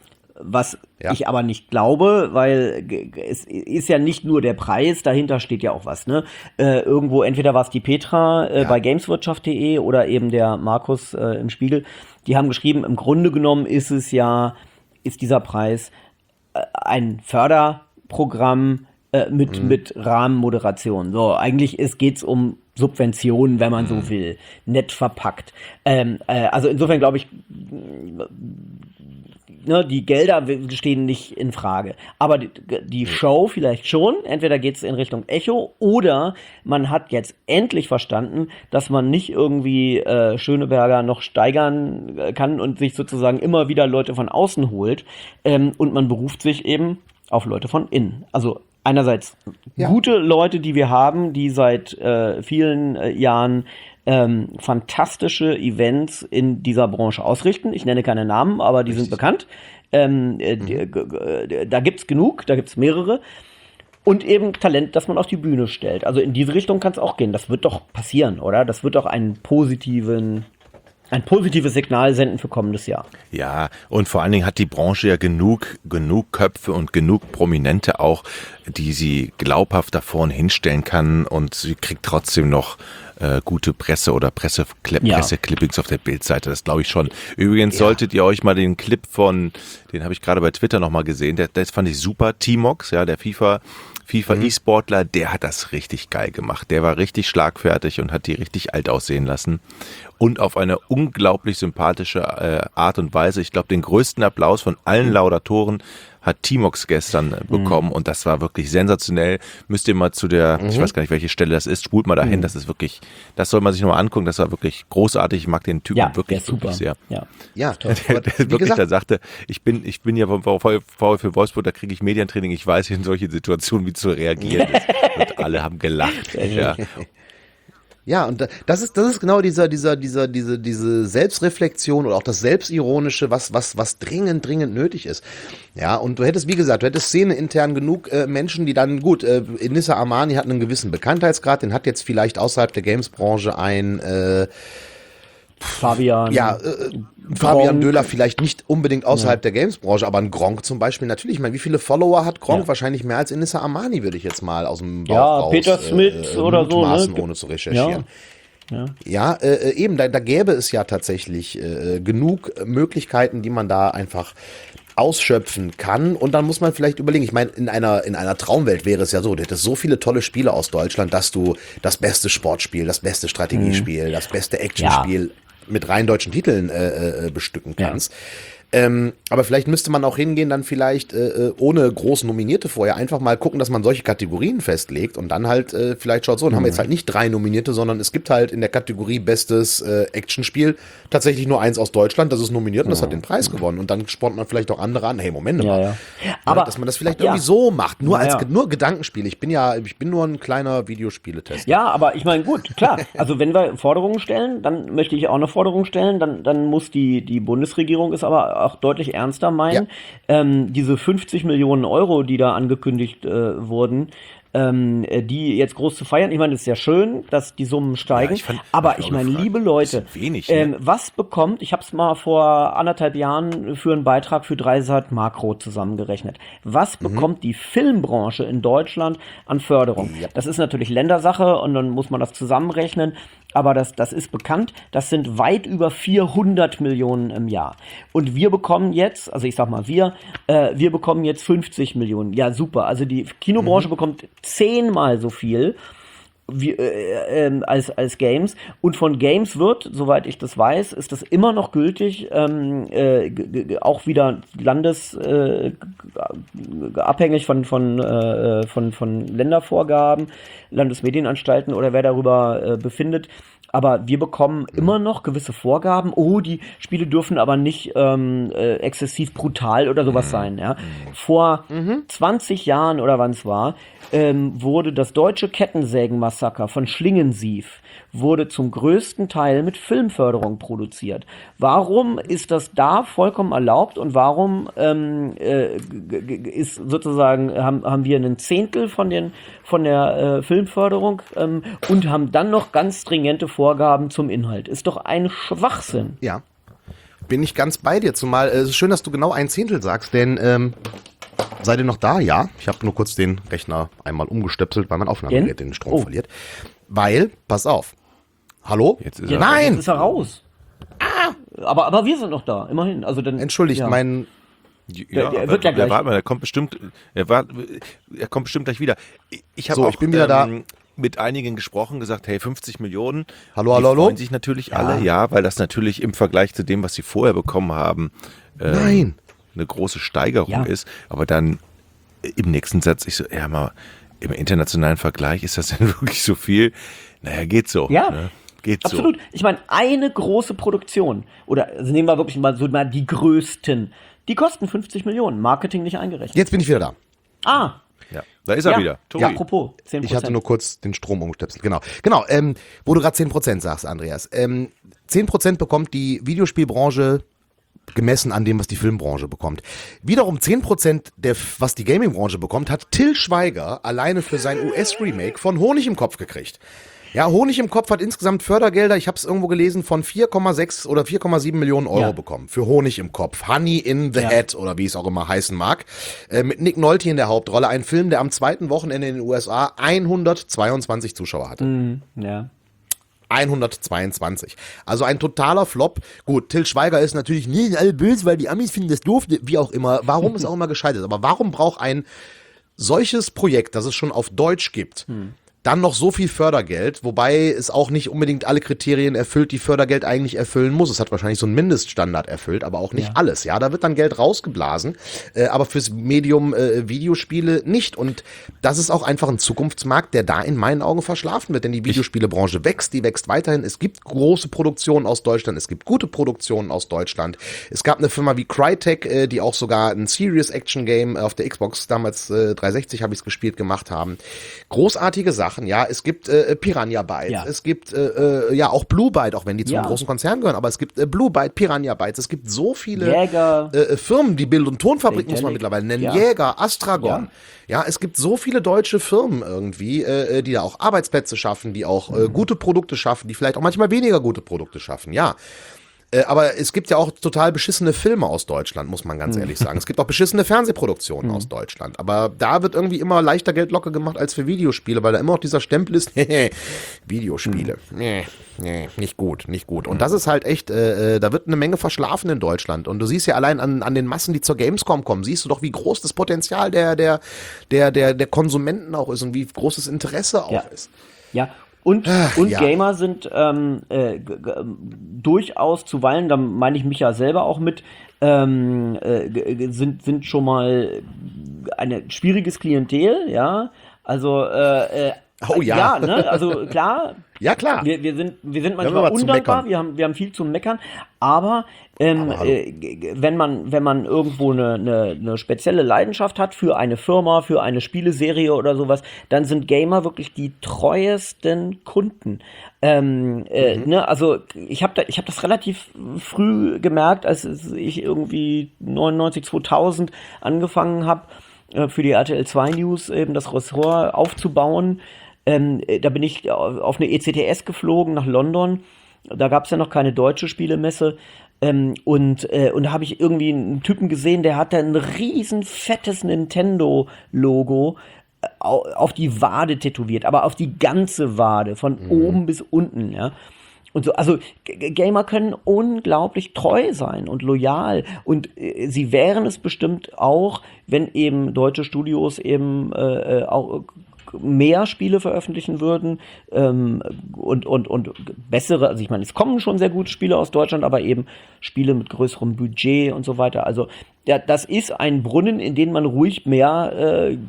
was Ja. ich aber nicht glaube, weil g- g- es ist ja nicht nur der Preis, dahinter steht ja auch was, ne? Äh, irgendwo, entweder war es die Petra äh, Ja. bei gameswirtschaft punkt de oder eben der Markus äh, im Spiegel, die haben geschrieben, im Grunde genommen ist es ja, ist dieser Preis äh, ein Förderprogramm äh, mit, mit Rahmenmoderation. So, eigentlich ist, geht's um Subventionen, wenn man so will, nett verpackt. Ähm, äh, also insofern glaube ich, ne, die Gelder stehen nicht in Frage. Aber die, die Show vielleicht schon. Entweder geht's in Richtung Echo oder man hat jetzt endlich verstanden, dass man nicht irgendwie äh, Schöneberger noch steigern äh, kann und sich sozusagen immer wieder Leute von außen holt. Ähm, und man beruft sich eben auf Leute von innen. Also einerseits Ja. gute Leute, die wir haben, die seit äh, vielen äh, Jahren ähm, fantastische Events in dieser Branche ausrichten. Ich nenne keine Namen, aber die sind bekannt. Ähm, äh, die, äh, da gibt's genug, da gibt's mehrere. Und eben Talent, das man auf die Bühne stellt. Also in diese Richtung kann es auch gehen. Das wird doch passieren, oder? Das wird doch einen positiven, ein positives Signal senden für kommendes Jahr. Ja, und vor allen Dingen hat die Branche ja genug, genug Köpfe und genug Prominente auch, die sie glaubhaft da vorne hinstellen kann, und sie kriegt trotzdem noch äh, gute Presse oder Presse, Ja. Presseclippings auf der Bildseite, das glaube ich schon. Übrigens solltet ihr euch mal den Clip von, den habe ich gerade bei Twitter nochmal gesehen, der, das fand ich super, T-Mox, ja, der FIFA FIFA Mhm. E-Sportler, der hat das richtig geil gemacht. Der war richtig schlagfertig und hat die richtig alt aussehen lassen. Und auf eine unglaublich sympathische äh, Art und Weise. Ich glaube, den größten Applaus von allen Laudatoren hat T-Mox gestern äh, bekommen. Und das war wirklich sensationell. Müsst ihr mal zu der, ich weiß gar nicht, welche Stelle das ist, spult mal dahin. Das ist wirklich, das soll man sich nochmal angucken. Das war wirklich großartig. Ich mag den Typen Ja, wirklich, der ist super. wirklich sehr. Ja. Ja, Der, aber der wie wirklich gesagt, da sagte, ich bin, ich bin ja vom VfL Wolfsburg, da kriege ich Medientraining, ich weiß in solchen Situationen, wie zu reagieren ist. Und alle haben gelacht. Ja. ja, und da- das ist, das ist genau dieser, dieser, dieser, diese, diese Selbstreflexion oder auch das Selbstironische, was, was, was dringend, dringend nötig ist. Ja, und du hättest, wie gesagt, du hättest szeneintern genug äh, Menschen, die dann, gut, äh, Inissa Armani hat einen gewissen Bekanntheitsgrad, den hat jetzt vielleicht außerhalb der Games-Branche ein, äh, Fabian. ja, äh, Fabian Gronk. Döhler vielleicht nicht unbedingt außerhalb der Games-Branche, aber ein Gronk zum Beispiel natürlich. Ich meine, wie viele Follower hat Gronk? Ja. Wahrscheinlich mehr als Inissa Armani, würde ich jetzt mal aus dem Bauch Ja, raus, Peter Smith oder so, mutmaßen, ne? ohne zu recherchieren. Ja. Ja, äh, eben, da, da gäbe es ja tatsächlich äh, genug Möglichkeiten, die man da einfach ausschöpfen kann. Und dann muss man vielleicht überlegen, ich meine, in einer, in einer Traumwelt wäre es ja so, du hättest so viele tolle Spiele aus Deutschland, dass du das beste Sportspiel, das beste Strategiespiel, das beste Actionspiel mit rein deutschen Titeln äh, äh, bestücken kannst. Ähm, aber vielleicht müsste man auch hingehen, dann vielleicht äh, ohne groß Nominierte vorher einfach mal gucken, dass man solche Kategorien festlegt und dann halt äh, vielleicht schaut, so, dann haben wir jetzt halt nicht drei Nominierte, sondern es gibt halt in der Kategorie bestes äh, Actionspiel tatsächlich nur eins aus Deutschland, das ist nominiert und das hat den Preis gewonnen. Und dann spornt man vielleicht auch andere an, hey, Moment Ja, mal. ja. Aber Aber dass man das vielleicht ja. irgendwie so macht, nur Ja, als ja. Ge- nur Gedankenspiel. Ich bin ja, ich bin nur ein kleiner Videospieletester. Ja, aber ich meine, gut, klar. Also wenn wir Forderungen stellen, dann möchte ich auch eine Forderung stellen. Dann, dann muss die, die Bundesregierung es aber auch deutlich ernster meinen. Ähm, diese fünfzig Millionen Euro, die da angekündigt äh, wurden, ähm, äh, die jetzt groß zu feiern. Ich meine, es ist ja schön, dass die Summen steigen. Ja, ich fand- aber hab ich ich auch meine, gefragt. liebe Leute, Bisschen wenig, ne? ähm, was bekommt, ich habe es mal vor anderthalb Jahren für einen Beitrag für Dreisat Makro zusammengerechnet. Was Mhm. bekommt die Filmbranche in Deutschland an Förderung? Das ist natürlich Ländersache und dann muss man das zusammenrechnen, aber das, das ist bekannt. Das sind weit über vierhundert Millionen im Jahr. Und wir bekommen jetzt, also ich sag mal wir, äh, wir bekommen jetzt fünfzig Millionen. Ja, super. Also die Kinobranche bekommt zehnmal so viel wie, äh, äh, als, als Games. Und von Games wird, soweit ich das weiß, ist das immer noch gültig, ähm, äh, g- g- auch wieder landes äh, g- abhängig von, von, äh, von, von Ländervorgaben, Landesmedienanstalten oder wer darüber äh, befindet. Aber wir bekommen immer noch gewisse Vorgaben. Oh, die Spiele dürfen aber nicht ähm, äh, exzessiv brutal oder sowas sein. Ja? Vor zwanzig Jahren oder wann es war, ähm, wurde das deutsche Kettensägenmassaker von Schlingensief wurde zum größten Teil mit Filmförderung produziert. Warum ist das da vollkommen erlaubt und warum ähm, äh, g- g- ist sozusagen haben, haben wir einen Zehntel von den von der äh, Filmförderung ähm, und haben dann noch ganz stringente Vorgaben zum Inhalt? Ist doch ein Schwachsinn. Ja, bin ich ganz bei dir. Zumal äh, es ist schön, dass du genau ein Zehntel sagst, denn ähm, seid ihr noch da? Ja. Ich habe nur kurz den Rechner einmal umgestöpselt, weil mein Aufnahmegerät den Strom Oh. verliert. Weil, pass auf. Hallo? Jetzt ist Ja, er- Nein! Jetzt ist er raus. Aber, aber wir sind noch da, immerhin. Also dann, Entschuldigt, ja. mein Ja, Der- der aber- wird ja der gleich- Warte mal, der kommt bestimmt, er, war, er kommt bestimmt gleich wieder. Ich habe So, auch ich bin wieder da. mit einigen gesprochen, gesagt, hey, fünfzig Millionen. Hallo, die hallo, hallo? freuen sich natürlich alle, ja, weil das natürlich im Vergleich zu dem, was sie vorher bekommen haben, ähm, Nein. eine große Steigerung Ja. ist. Aber dann im nächsten Satz, ich so, ja mal, im internationalen Vergleich ist das denn wirklich so viel? Naja, geht so. Ja. Ne? Geht Absolut. Ich meine, eine große Produktion, oder also nehmen wir wirklich mal so mal die größten, die kosten fünfzig Millionen, Marketing nicht eingerechnet. Jetzt bin ich wieder da. Ah, Ja, da ist er Ja. wieder. Tobi. Ja, apropos, zehn Prozent. Ich hatte nur kurz den Strom umgestöpselt. Genau, genau. Ähm, wo du gerade zehn Prozent sagst, Andreas. Ähm, zehn Prozent bekommt die Videospielbranche gemessen an dem, was die Filmbranche bekommt. Wiederum zehn Prozent, der, was die Gamingbranche bekommt, hat Till Schweiger alleine für sein U S-Remake von Honig im Kopf gekriegt. Ja, Honig im Kopf hat insgesamt Fördergelder, ich habe es irgendwo gelesen, von vier Komma sechs oder vier Komma sieben Millionen Euro Ja. bekommen. Für Honig im Kopf. Honey in the Ja. Head oder wie es auch immer heißen mag. Äh, mit Nick Nolte in der Hauptrolle. Ein Film, der am zweiten Wochenende in den U S A hundertzweiundzwanzig Zuschauer hatte. Mhm, ja. hundertzweiundzwanzig. Also ein totaler Flop. Gut, Till Schweiger ist natürlich nie alle böse, weil die Amis finden das doof, wie auch immer. Warum ist auch immer gescheitert. Aber warum braucht ein solches Projekt, das es schon auf Deutsch gibt, Hm. dann noch so viel Fördergeld, wobei es auch nicht unbedingt alle Kriterien erfüllt, die Fördergeld eigentlich erfüllen muss. Es hat wahrscheinlich so einen Mindeststandard erfüllt, aber auch nicht Ja. alles. Ja, da wird dann Geld rausgeblasen, äh, aber fürs Medium äh, Videospiele nicht. Und das ist auch einfach ein Zukunftsmarkt, der da in meinen Augen verschlafen wird, denn die Videospielebranche wächst, die wächst weiterhin. Es gibt große Produktionen aus Deutschland, es gibt gute Produktionen aus Deutschland. Es gab eine Firma wie Crytek, äh, die auch sogar ein Serious Action Game auf der Xbox, damals äh, dreihundertsechzig habe ich es gespielt, gemacht haben. Großartige Sachen, ja. Es gibt äh, Piranha Bytes, Ja. es gibt äh, äh, ja auch Blue Byte, auch wenn die zu Ja. einem großen Konzern gehören, aber es gibt äh, Blue Byte, Piranha Bytes, es gibt so viele Jäger. äh, Firmen, die Bild- und Tonfabrik muss man Daedalic. mittlerweile nennen, Ja. Jäger, Astragon. Ja. Ja, es gibt so viele deutsche Firmen irgendwie, äh, die da auch Arbeitsplätze schaffen, die auch äh, gute Produkte schaffen, die vielleicht auch manchmal weniger gute Produkte schaffen, ja. Äh, aber es gibt ja auch total beschissene Filme aus Deutschland, muss man ganz ehrlich sagen. Es gibt auch beschissene Fernsehproduktionen aus Deutschland. Aber da wird irgendwie immer leichter Geld locker gemacht als für Videospiele, weil da immer noch dieser Stempel ist, Videospiele, nee, nee, nicht gut, nicht gut. Und das ist halt echt, äh, äh, da wird eine Menge verschlafen in Deutschland. Und du siehst ja allein an, an den Massen, die zur Gamescom kommen, siehst du doch, wie groß das Potenzial der, der, der, der, der Konsumenten auch ist und wie groß das Interesse auch Ja. ist. Ja, und, Ach, und ja. Gamer sind ähm, äh, g- g- durchaus zuweilen, da meine ich mich ja selber auch mit, ähm, äh, g- g- sind, sind schon mal ein schwieriges Klientel, ja. Also, äh, äh, Oh ja. Ja, ne? Also klar, Ja, klar. wir, wir sind, wir sind haben manchmal aber zu undankbar, meckern. wir haben, wir haben viel zu meckern, aber, ähm, Aber hallo. äh, g- g- wenn man, wenn man irgendwo eine, eine, eine spezielle Leidenschaft hat für eine Firma, für eine Spieleserie oder sowas, dann sind Gamer wirklich die treuesten Kunden. Ähm, äh, Mhm. ne, also ich habe da, ich hab das relativ früh gemerkt, als ich irgendwie neunundneunzig, zweitausend angefangen habe, äh, für die R T L zwei News eben das Ressort aufzubauen. Ähm, äh, da bin ich au- auf eine E C T S geflogen nach London. Da gab es ja noch keine deutsche Spielemesse. Ähm, und, äh, und da habe ich irgendwie einen Typen gesehen, der hatte ein riesen fettes Nintendo-Logo äh, au- auf die Wade tätowiert, aber auf die ganze Wade, von oben bis unten, ja. Und so, also G- G- Gamer können unglaublich treu sein und loyal. Und äh, sie wären es bestimmt auch, wenn eben deutsche Studios eben äh, äh, auch mehr Spiele veröffentlichen würden ähm, und, und, und bessere, also ich meine, es kommen schon sehr gute Spiele aus Deutschland, aber eben Spiele mit größerem Budget und so weiter. Also ja, das ist ein Brunnen, in den man ruhig mehr äh,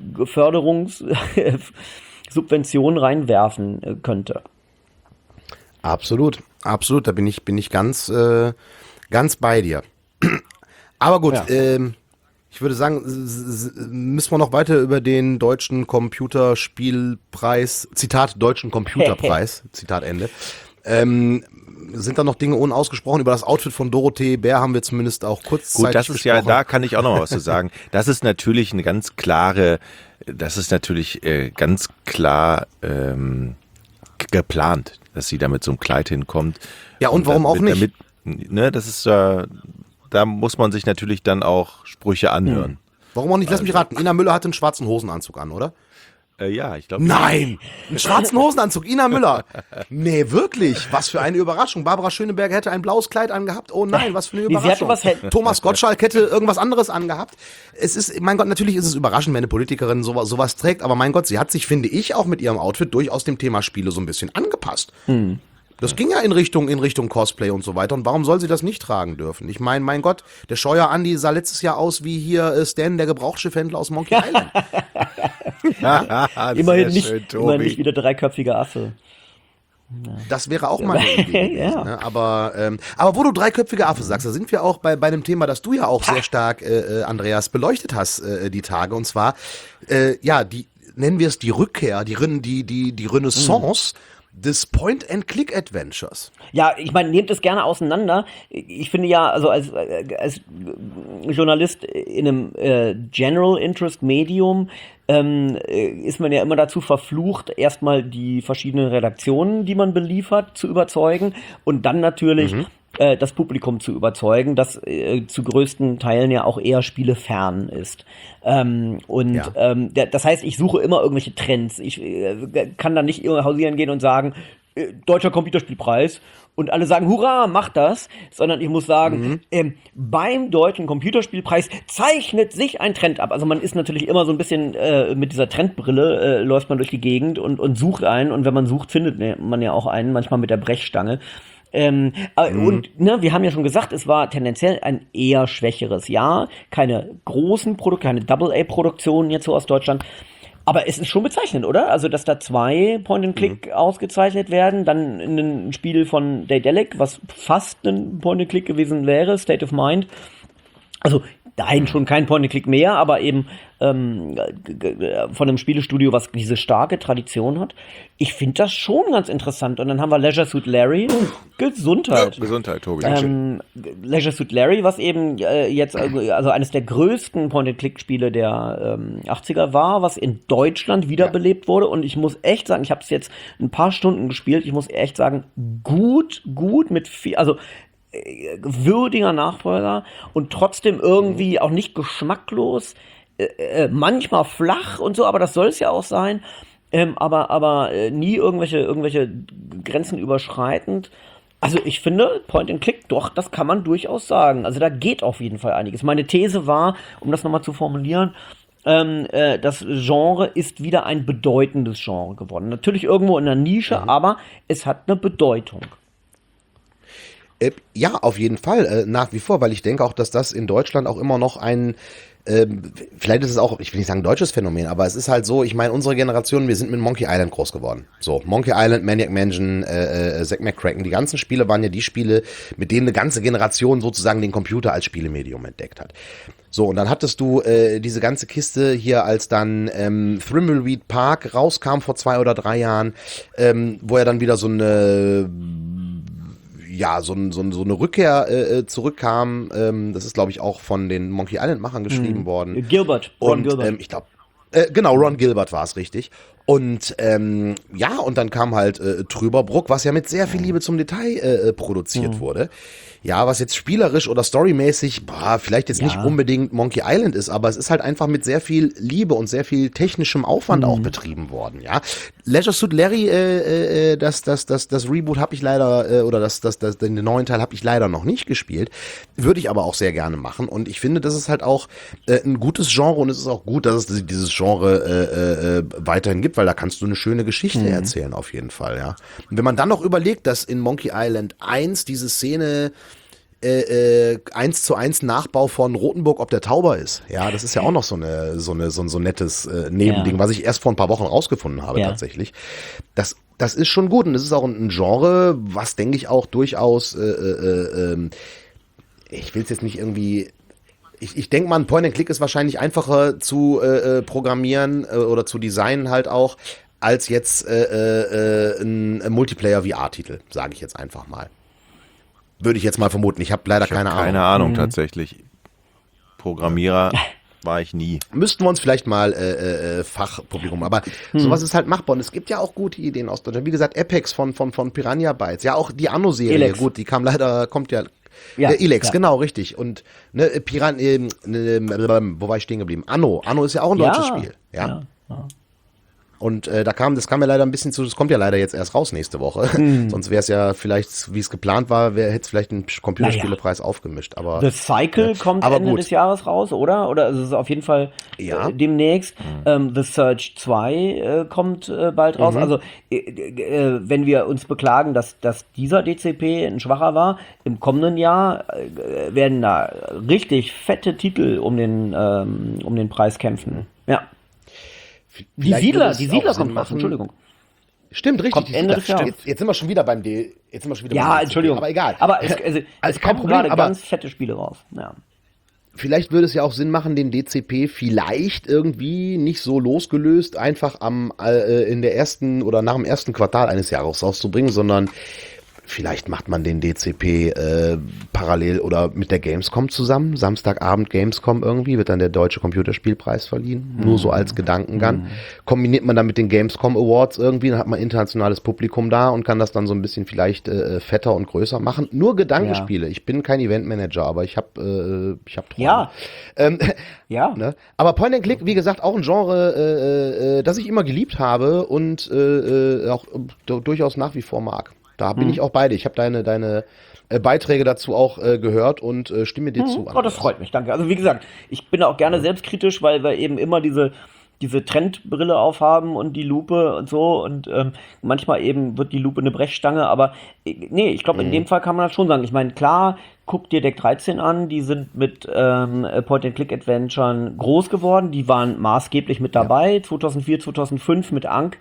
Förderungssubventionen reinwerfen äh, könnte. Absolut, absolut. Da bin ich, bin ich ganz, äh, ganz bei dir. Aber gut, Ja. ähm, ich würde sagen, s- s- müssen wir noch weiter über den deutschen Computerspielpreis, Zitat, deutschen Computerpreis, Zitat Ende. Ähm, sind da noch Dinge unausgesprochen? Über das Outfit von Dorothee Bär haben wir zumindest auch kurzzeitig Gut, das ist ja, gesprochen. da kann ich auch noch mal was zu sagen. Das ist natürlich eine ganz klare, das ist natürlich äh, ganz klar ähm, g- geplant, dass sie da mit so einem Kleid hinkommt. Ja, und warum auch damit, nicht? Damit, ne, das ist, äh, da muss man sich natürlich dann auch Sprüche anhören. Warum auch nicht? Lass mich raten. Ina Müller hatte einen schwarzen Hosenanzug an, oder? Äh, ja, ich glaube. Nein! Einen schwarzen Hosenanzug, Ina Müller. Nee, wirklich. Was für eine Überraschung. Barbara Schöneberger hätte ein blaues Kleid angehabt. Oh nein, was für eine Nee, sie hatte Überraschung. was hätte- Thomas Gottschalk hätte irgendwas anderes angehabt. Es ist, mein Gott, natürlich ist es überraschend, wenn eine Politikerin sowas, sowas trägt, aber mein Gott, sie hat sich, finde ich, auch mit ihrem Outfit durchaus dem Thema Spiele so ein bisschen angepasst. Das ging ja in Richtung, in Richtung Cosplay und so weiter. Und warum soll sie das nicht tragen dürfen? Ich meine, mein Gott, der Scheuer Andi sah letztes Jahr aus wie hier äh, Stan, der Gebrauchsschiffhändler aus Monkey Island. Immerhin nicht, immerhin nicht wie der dreiköpfige Affe. Das wäre auch mal eine Idee gewesen, Ja. ne? Aber, ähm, aber wo du dreiköpfige Affe sagst, da sind wir auch bei, bei einem Thema, das du ja auch sehr stark, äh, äh, Andreas, beleuchtet hast, äh, die Tage. Und zwar, äh, ja, die, nennen wir es die Rückkehr, die, Ren- die, die, die Renaissance des Point-and-Click-Adventures. Ja, ich meine, nehmt es gerne auseinander. Ich finde ja, also als, als Journalist in einem äh, General Interest Medium ähm, ist man ja immer dazu verflucht, erstmal die verschiedenen Redaktionen, die man beliefert, zu überzeugen und dann natürlich Mhm. äh, das Publikum zu überzeugen, das äh, zu größten Teilen ja auch eher spielefern ist. Ähm, und Ja. ähm, der, das heißt, ich suche immer irgendwelche Trends. Ich äh, kann da nicht hausieren gehen und sagen, äh, deutscher Computerspielpreis und alle sagen, hurra, mach das, sondern ich muss sagen, Mhm. ähm, beim deutschen Computerspielpreis zeichnet sich ein Trend ab. Also man ist natürlich immer so ein bisschen äh, mit dieser Trendbrille, äh, läuft man durch die Gegend und, und sucht einen und wenn man sucht, findet man ja auch einen, manchmal mit der Brechstange. Ähm, äh, Mhm. Und ne, wir haben ja schon gesagt, es war tendenziell ein eher schwächeres Jahr. Keine großen Produkte, keine Double-A-Produktionen jetzt so aus Deutschland. Aber es ist schon bezeichnend, oder? Also, dass da zwei Point-and-Click ausgezeichnet werden, dann ein Spiel von Daedalic, was fast ein Point-and-Click gewesen wäre, State of Mind. Also, nein, schon kein Point-and-Click mehr, aber eben ähm, g- g- von einem Spielestudio, was diese starke Tradition hat. Ich finde das schon ganz interessant. Und dann haben wir Leisure Suit Larry. Gesundheit. Gesundheit, Tobi. Ähm, Leisure Suit Larry, was eben äh, jetzt also, also eines der größten Point-and-Click-Spiele der ähm, achtziger war, was in Deutschland wiederbelebt wurde. Und ich muss echt sagen, ich habe es jetzt ein paar Stunden gespielt. Ich muss echt sagen, gut, gut mit viel, also äh, würdiger Nachfolger und trotzdem irgendwie auch nicht geschmacklos. Äh, äh, manchmal flach und so, aber das soll es ja auch sein. Ähm, aber aber äh, nie irgendwelche irgendwelche Grenzen überschreitend. Also ich finde, Point and Click, doch, das kann man durchaus sagen. Also da geht auf jeden Fall einiges. Meine These war, um das nochmal zu formulieren, ähm, äh, das Genre ist wieder ein bedeutendes Genre geworden. Natürlich irgendwo in der Nische, aber es hat eine Bedeutung. Äh, ja, auf jeden Fall, äh, nach wie vor, weil ich denke auch, dass das in Deutschland auch immer noch ein, ähm, vielleicht ist es auch, ich will nicht sagen deutsches Phänomen, aber es ist halt so, ich meine, unsere Generation, wir sind mit Monkey Island groß geworden. So, Monkey Island, Maniac Mansion, äh, äh, Zack McCracken, die ganzen Spiele waren ja die Spiele, mit denen eine ganze Generation sozusagen den Computer als Spielemedium entdeckt hat. So, und dann hattest du äh, diese ganze Kiste hier, als dann ähm, Thimbleweed Park rauskam vor zwei oder drei Jahren, ähm, wo er dann wieder so eine ja, so, ein, so, ein, so eine Rückkehr äh, zurückkam. Ähm, das ist, glaube ich, auch von den Monkey Island-Machern geschrieben worden. Gilbert, Ron Und Gilbert. ähm, ich glaube, äh, genau, Ron Gilbert war es richtig. Und ähm, ja, und dann kam halt äh, Trüberbruck, was ja mit sehr viel Liebe zum Detail äh, produziert wurde. Ja, was jetzt spielerisch oder storymäßig, boah, vielleicht jetzt Ja. nicht unbedingt Monkey Island ist, aber es ist halt einfach mit sehr viel Liebe und sehr viel technischem Aufwand auch betrieben worden, ja. Leisure Suit Larry, äh, äh, das, das, das, das Reboot habe ich leider, äh, oder das, das, das, den neuen Teil habe ich leider noch nicht gespielt, würde ich aber auch sehr gerne machen und ich finde, das ist halt auch äh, ein gutes Genre und es ist auch gut, dass es dieses Genre äh, äh, weiterhin gibt, weil da kannst du eine schöne Geschichte erzählen auf jeden Fall, ja. Und wenn man dann noch überlegt, dass in Monkey Island eins diese Szene äh, äh, eins zu eins Nachbau von Rothenburg ob der Tauber ist. Ja, das ist ja auch noch so eine so eine so, ein- so ein nettes äh, Nebending, Ja. was ich erst vor ein paar Wochen rausgefunden habe Ja. tatsächlich. Das das ist schon gut und es ist auch ein Genre, was denke ich auch durchaus äh, äh, ähm, ich will es jetzt nicht irgendwie ich, ich denke mal, ein Point-and-Click ist wahrscheinlich einfacher zu äh, äh, programmieren äh, oder zu designen halt auch, als jetzt äh, äh, ein, ein Multiplayer-V R-Titel, sage ich jetzt einfach mal. Würde ich jetzt mal vermuten. Ich habe leider Ich hab keine Ahnung. keine Ahnung tatsächlich. Programmierer war ich nie. Müssten wir uns vielleicht mal äh, äh, Fachpublikum, aber sowas ist halt machbar und es gibt ja auch gute Ideen aus Deutschland. Wie gesagt, Apex von von von Piranha Bytes, ja auch die Anno-Serie, Elex. gut, die kam leider, kommt ja, Ja, äh, Elex, ja. genau, richtig. Und ne, Piran, äh, äh, wo war ich stehen geblieben? Anno, Anno ist ja auch ein deutsches Spiel, ja. ja, ja. Und äh, da kam, das kam ja leider ein bisschen zu, das kommt ja leider jetzt erst raus nächste Woche. Hm. Sonst wäre es ja vielleicht, wie es geplant war, wäre hätte es vielleicht einen Computerspielepreis aufgemischt. Aber The Cycle kommt aber Ende gut. des Jahres raus, oder? Oder also es ist auf jeden Fall Ja. äh, demnächst. Ähm, The Surge zwei äh, kommt äh, bald raus. Also äh, äh, wenn wir uns beklagen, dass, dass dieser D C P ein schwacher war, im kommenden Jahr äh, werden da richtig fette Titel um den, ähm, um den Preis kämpfen. Ja. Die Vielleicht Siedler, würde es die auch Siedler Sinn kommt raus, machen. Entschuldigung. Stimmt, richtig. Kommt Ende des Jahres. Jetzt, jetzt sind wir schon wieder beim D. Jetzt sind wir schon wieder Ja, beim Entschuldigung. Aber egal. Aber es, also, also es kein kommen Problem, gerade aber ganz fette Spiele raus. Ja. vielleicht würde es ja auch Sinn machen, den D C P vielleicht irgendwie nicht so losgelöst einfach am äh, in der ersten oder nach dem ersten Quartal eines Jahres rauszubringen, sondern vielleicht macht man den D C P äh, parallel oder mit der Gamescom zusammen. Samstagabend Gamescom irgendwie, wird dann der Deutsche Computerspielpreis verliehen. Mhm. Nur so als Gedankengang. Mhm. Kombiniert man dann mit den Gamescom Awards irgendwie, dann hat man internationales Publikum da und kann das dann so ein bisschen vielleicht äh, fetter und größer machen. Nur Gedankenspiele. Ja. Ich bin kein Eventmanager, aber ich habe äh, ich hab Träume. Ja. Ähm, ja. Ne? Aber Point and Click, wie gesagt, auch ein Genre, äh, äh, das ich immer geliebt habe und äh, auch äh, durchaus nach wie vor mag. Da bin mhm. ich auch bei dir. Ich habe deine, deine äh, Beiträge dazu auch äh, gehört und äh, stimme dir mhm. zu. Oh, das freut mich, danke. Also wie gesagt, ich bin auch gerne ja. selbstkritisch, weil wir eben immer diese, diese Trendbrille aufhaben und die Lupe und so und ähm, manchmal eben wird die Lupe eine Brechstange, aber äh, nee, ich glaube, mhm. in dem Fall kann man das schon sagen. Ich meine, klar, guck dir Deck dreizehn an, die sind mit ähm, Point-and-Click-Adventuren groß geworden, die waren maßgeblich mit dabei, ja. zweitausendvier, zweitausendfünf mit Ankh.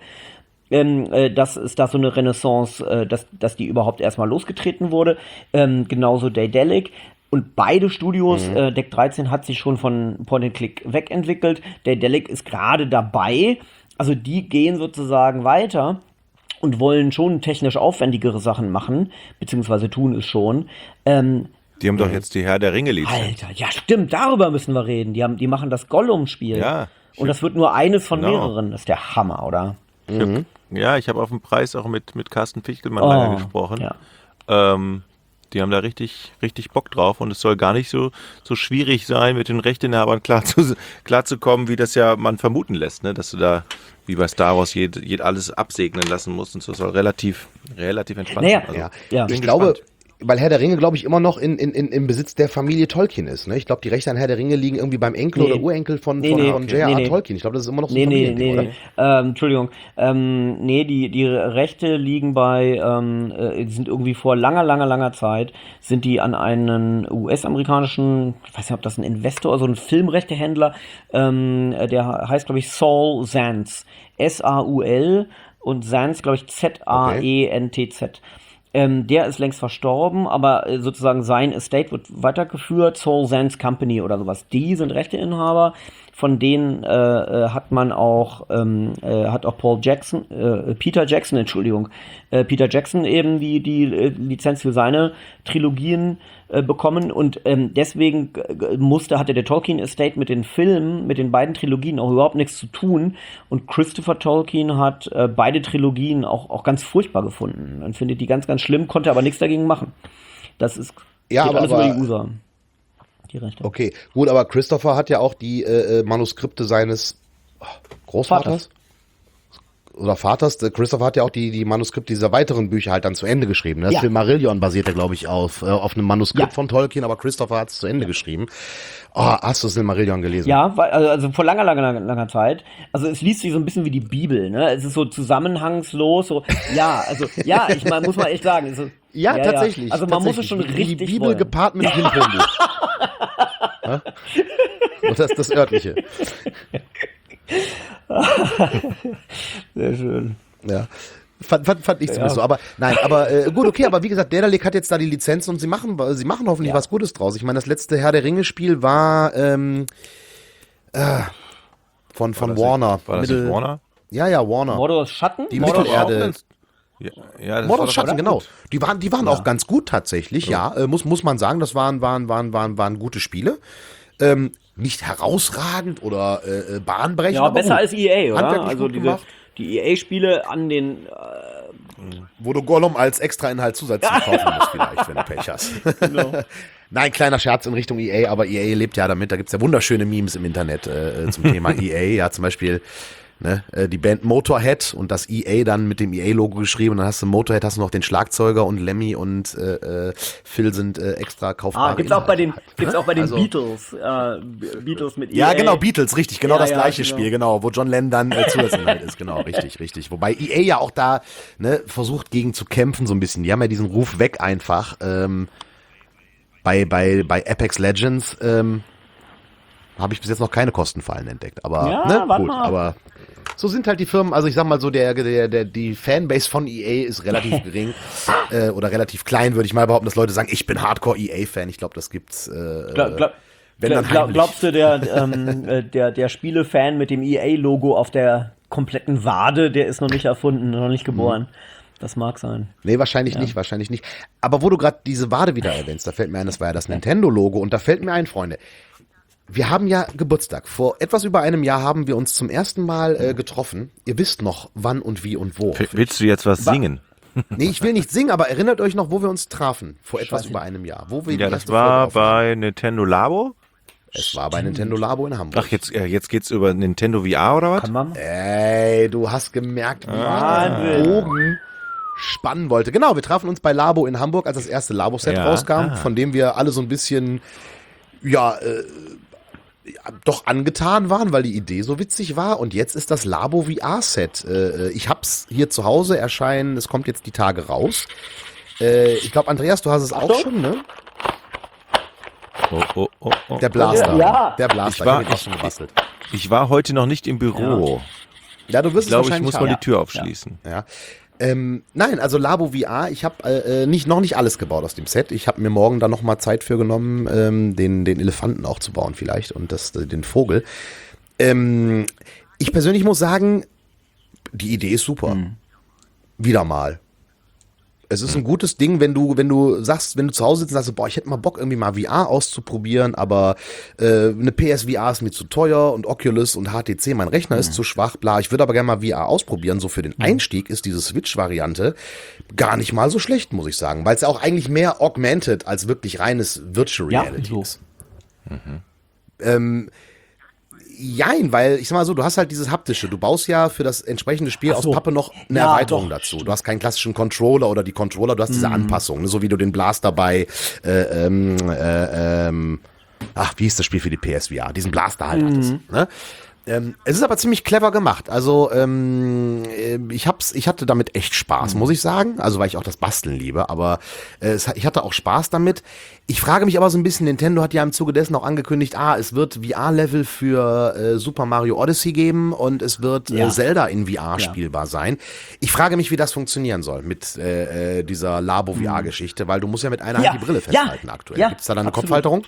Ähm, äh, das ist da so eine Renaissance, äh, dass, dass die überhaupt erstmal losgetreten wurde. Ähm, genauso Daedalic. Und beide Studios, mhm. äh, Deck dreizehn hat sich schon von Point-and-Click wegentwickelt. Daedalic ist gerade dabei. Also die gehen sozusagen weiter und wollen schon technisch aufwendigere Sachen machen, beziehungsweise tun es schon. Ähm, die haben doch jetzt die Herr der Ringe-Lizenz. Alter, ja stimmt, darüber müssen wir reden. Die, haben, die machen das Gollum-Spiel. Ja. Und das wird nur eines von genau. mehreren. Das ist der Hammer, oder? Mhm. Ja, ich habe auf dem Preis auch mit, mit Carsten Fichtelmann oh, lange gesprochen. Ja. Ähm, die haben da richtig, richtig Bock drauf und es soll gar nicht so, so schwierig sein, mit den Rechteinhabern klar zu, klar zu kommen, wie das ja man vermuten lässt, ne? Dass du da wie bei Star Wars jed, jed alles absegnen lassen musst und so. Das soll relativ, relativ entspannt naja, sein. Also, ja. Ja. Ich glaube, weil Herr der Ringe, glaube ich, immer noch in, in, in, im Besitz der Familie Tolkien ist. Ne? Ich glaube, die Rechte an Herr der Ringe liegen irgendwie beim Enkel nee. oder Urenkel von, nee, von, nee, von okay. J R R. Nee, nee. Tolkien. Ich glaube, das ist immer noch so nee, ein nee, Familiending, nee, oder? Nee. Ähm, Entschuldigung. Ähm, nee, die, die Rechte liegen bei, ähm, äh, die sind irgendwie vor langer, langer, langer Zeit, sind die an einen U S-amerikanischen, ich weiß nicht, ob das ein Investor oder so ein Filmrechtehändler, ähm, der heißt, glaube ich, Saul Zaentz. S A U L und Zaentz, glaube ich, Z A E N T Z. Ähm, der ist längst verstorben, aber äh, sozusagen sein Estate wird weitergeführt, Saul Zaentz Company oder sowas. Die sind Rechteinhaber, von denen äh, äh, hat man auch, ähm, äh, hat auch Paul Jackson, äh, Peter Jackson, Entschuldigung, äh, Peter Jackson eben die, die äh, Lizenz für seine Trilogien äh, bekommen und ähm, deswegen äh, musste, hatte der Tolkien Estate mit den Filmen, mit den beiden Trilogien auch überhaupt nichts zu tun und Christopher Tolkien hat äh, beide Trilogien auch, auch ganz furchtbar gefunden und findet die ganz, ganz schlimm, konnte aber nichts dagegen machen. Das ist ja, geht aber, alles aber, über die U S A. Die Rechte. Okay, gut, aber Christopher hat ja auch die äh, Manuskripte seines Großvaters? Vaters. Oder Vaters. Christopher hat ja auch die, die Manuskripte dieser weiteren Bücher halt dann zu Ende geschrieben. Das ja. Silmarillion basiert ja, glaube ich, auf, äh, auf einem Manuskript ja. von Tolkien, aber Christopher hat es zu Ende ja. geschrieben. Oh, hast du Silmarillion gelesen? Ja, weil, also vor langer, langer, langer, langer Zeit. Also es liest sich so ein bisschen wie die Bibel, ne? Es ist so zusammenhangslos, so, ja, also, ja, ich mein, muss mal echt sagen. So, ja, ja, tatsächlich. Ja. Also man tatsächlich. muss es schon richtig Die Bibel wollen. gepaart mit dem Filmbuch. Ja? Und das ist das Örtliche. Sehr schön. Ja. Fand, fand, fand ich zumindest ja. so. Aber nein, aber äh, gut, okay, aber wie gesagt, Daedalic hat jetzt da die Lizenzen und sie machen, sie machen hoffentlich ja. was Gutes draus. Ich meine, das letzte Herr der Ringe-Spiel war ähm, äh, von, von war Warner. Nicht, war das Mittel, nicht Warner? Ja, ja, Warner. Mordors Schatten? Die Mittelerde. Ja, ja, das Mordors Schatten, genau. Die waren, die waren ja. auch ganz gut tatsächlich, so. ja. Äh, muss, muss man sagen, das waren, waren, waren, waren, waren gute Spiele. Ähm, nicht herausragend oder äh, bahnbrechend. Ja, besser gut. Als E A, oder? Also diese, gemacht. die E A-Spiele an den äh, wo du Gollum als Extrainhalt zusätzlich kaufen musst vielleicht, wenn du Pech hast. Genau. Nein, kleiner Scherz in Richtung E A, aber E A lebt ja damit. Da gibt's ja wunderschöne Memes im Internet äh, zum Thema E A. Ja, zum Beispiel ne, die Band Motorhead und das E A dann mit dem E A-Logo geschrieben. Und dann hast du Motorhead, hast du noch den Schlagzeuger und Lemmy und äh, Phil sind äh, extra kaufbare Ah, gibt's auch bei den, halt, gibt's ne? auch bei den also, Beatles. Äh, Beatles mit E A. Ja, genau, Beatles, richtig. Genau ja, das ja, gleiche genau. Spiel, genau, wo John Lennon dann äh, Zusatzinhalt ist. Genau, richtig, richtig. Wobei E A ja auch da ne, versucht gegen zu kämpfen so ein bisschen. Die haben ja diesen Ruf weg einfach. Ähm, bei, bei, bei Apex Legends ähm, habe ich bis jetzt noch keine Kostenfallen entdeckt. Aber, ja, ne, warte gut, mal. aber so sind halt die Firmen, also ich sag mal so, der, der, der, die Fanbase von E A ist relativ gering äh, oder relativ klein, würde ich mal behaupten, dass Leute sagen, ich bin Hardcore-E A-Fan. Ich glaube, das gibt's. Äh, Glaub, glaub, wenn dann glaub, heimlich. glaubst du, der, ähm, äh, der, der Spielefan mit dem E A-Logo auf der kompletten Wade, der ist noch nicht erfunden, noch nicht geboren? Mhm. Das mag sein. Nee, wahrscheinlich Ja. nicht, wahrscheinlich nicht. Aber wo du gerade diese Wade wieder erwähnst, da fällt mir ein, das war ja das Nintendo-Logo und da fällt mir ein, Freunde, wir haben ja Geburtstag. Vor etwas über einem Jahr haben wir uns zum ersten Mal äh, getroffen. Ihr wisst noch, wann und wie und wo. Willst du jetzt was Wa- singen? Nee, ich will nicht singen, aber erinnert euch noch, wo wir uns trafen. Vor etwas Scheiße. über einem Jahr. Wo wir die Ja, das erste war Folge aufnahmen. bei Nintendo Labo. Es war bei Nintendo Labo in Hamburg. Ach, jetzt, äh, jetzt geht's über Nintendo V R oder was? Kann man? Ey, du hast gemerkt, wie Wahnsinn. ich den Bogen spannen wollte. Genau, wir trafen uns bei Labo in Hamburg, als das erste Labo-Set Ja, rauskam, ah. von dem wir alle so ein bisschen, ja, äh, ja, doch angetan waren, weil die Idee so witzig war. Und jetzt ist das Labo V R-Set. Äh, ich hab's hier zu Hause erscheinen, es kommt jetzt die Tage raus. Äh, ich glaube, Andreas, du hast es auch Achtung. schon, ne? Oh, oh, oh, oh. Der Blaster. Ja. Der Blaster, Ich war- ich hab ihn auch schon gebastelt. Ich war heute noch nicht im Büro. Ja, du wirst Ich glaube, es ich wahrscheinlich muss haben. mal die Tür aufschließen. Ja. Ähm, nein, also Labo V R, ich habe äh, nicht, noch nicht alles gebaut aus dem Set. Ich habe mir morgen dann nochmal Zeit für genommen, ähm, den, den Elefanten auch zu bauen vielleicht und das, äh, den Vogel. Ähm, ich persönlich muss sagen, die Idee ist super. Wieder mal. Es ist ein gutes Ding, wenn du, wenn du sagst, wenn du zu Hause sitzt und sagst, boah, ich hätte mal Bock, irgendwie mal V R auszuprobieren, aber äh, eine P S V R ist mir zu teuer und Oculus und H T C, mein Rechner ist zu schwach, bla. Ich würde aber gerne mal V R ausprobieren. So für den Einstieg ist diese Switch-Variante gar nicht mal so schlecht, muss ich sagen, weil es ja auch eigentlich mehr augmented als wirklich reines Virtual Ja, Reality so. ist. Ähm, jein, weil ich sag mal so, du hast halt dieses haptische. Du baust ja für das entsprechende Spiel Ach so. aus Pappe noch eine Ja, Erweiterung doch, dazu. Du hast keinen klassischen Controller oder die Controller, du hast diese Anpassung, ne? So wie du den Blaster bei äh, ähm, äh, ähm, ach, wie hieß das Spiel für die P S V R? Diesen Blaster halt hattest, ne? Ähm, es ist aber ziemlich clever gemacht. Also ähm, äh, ich hab's, ich hatte damit echt Spaß, muss ich sagen. Also weil ich auch das Basteln liebe, aber äh, es, ich hatte auch Spaß damit. Ich frage mich aber so ein bisschen, Nintendo hat ja im Zuge dessen auch angekündigt, ah, es wird V R-Level für äh, Super Mario Odyssey geben und es wird Ja. äh, Zelda in V R spielbar sein. Ich frage mich, wie das funktionieren soll mit äh, äh, dieser Labo-V R-Geschichte, weil du musst ja mit einer Ja. Hand die Brille Ja. festhalten aktuell. Ja. Gibt's da dann eine Absolut. Kopfhalterung?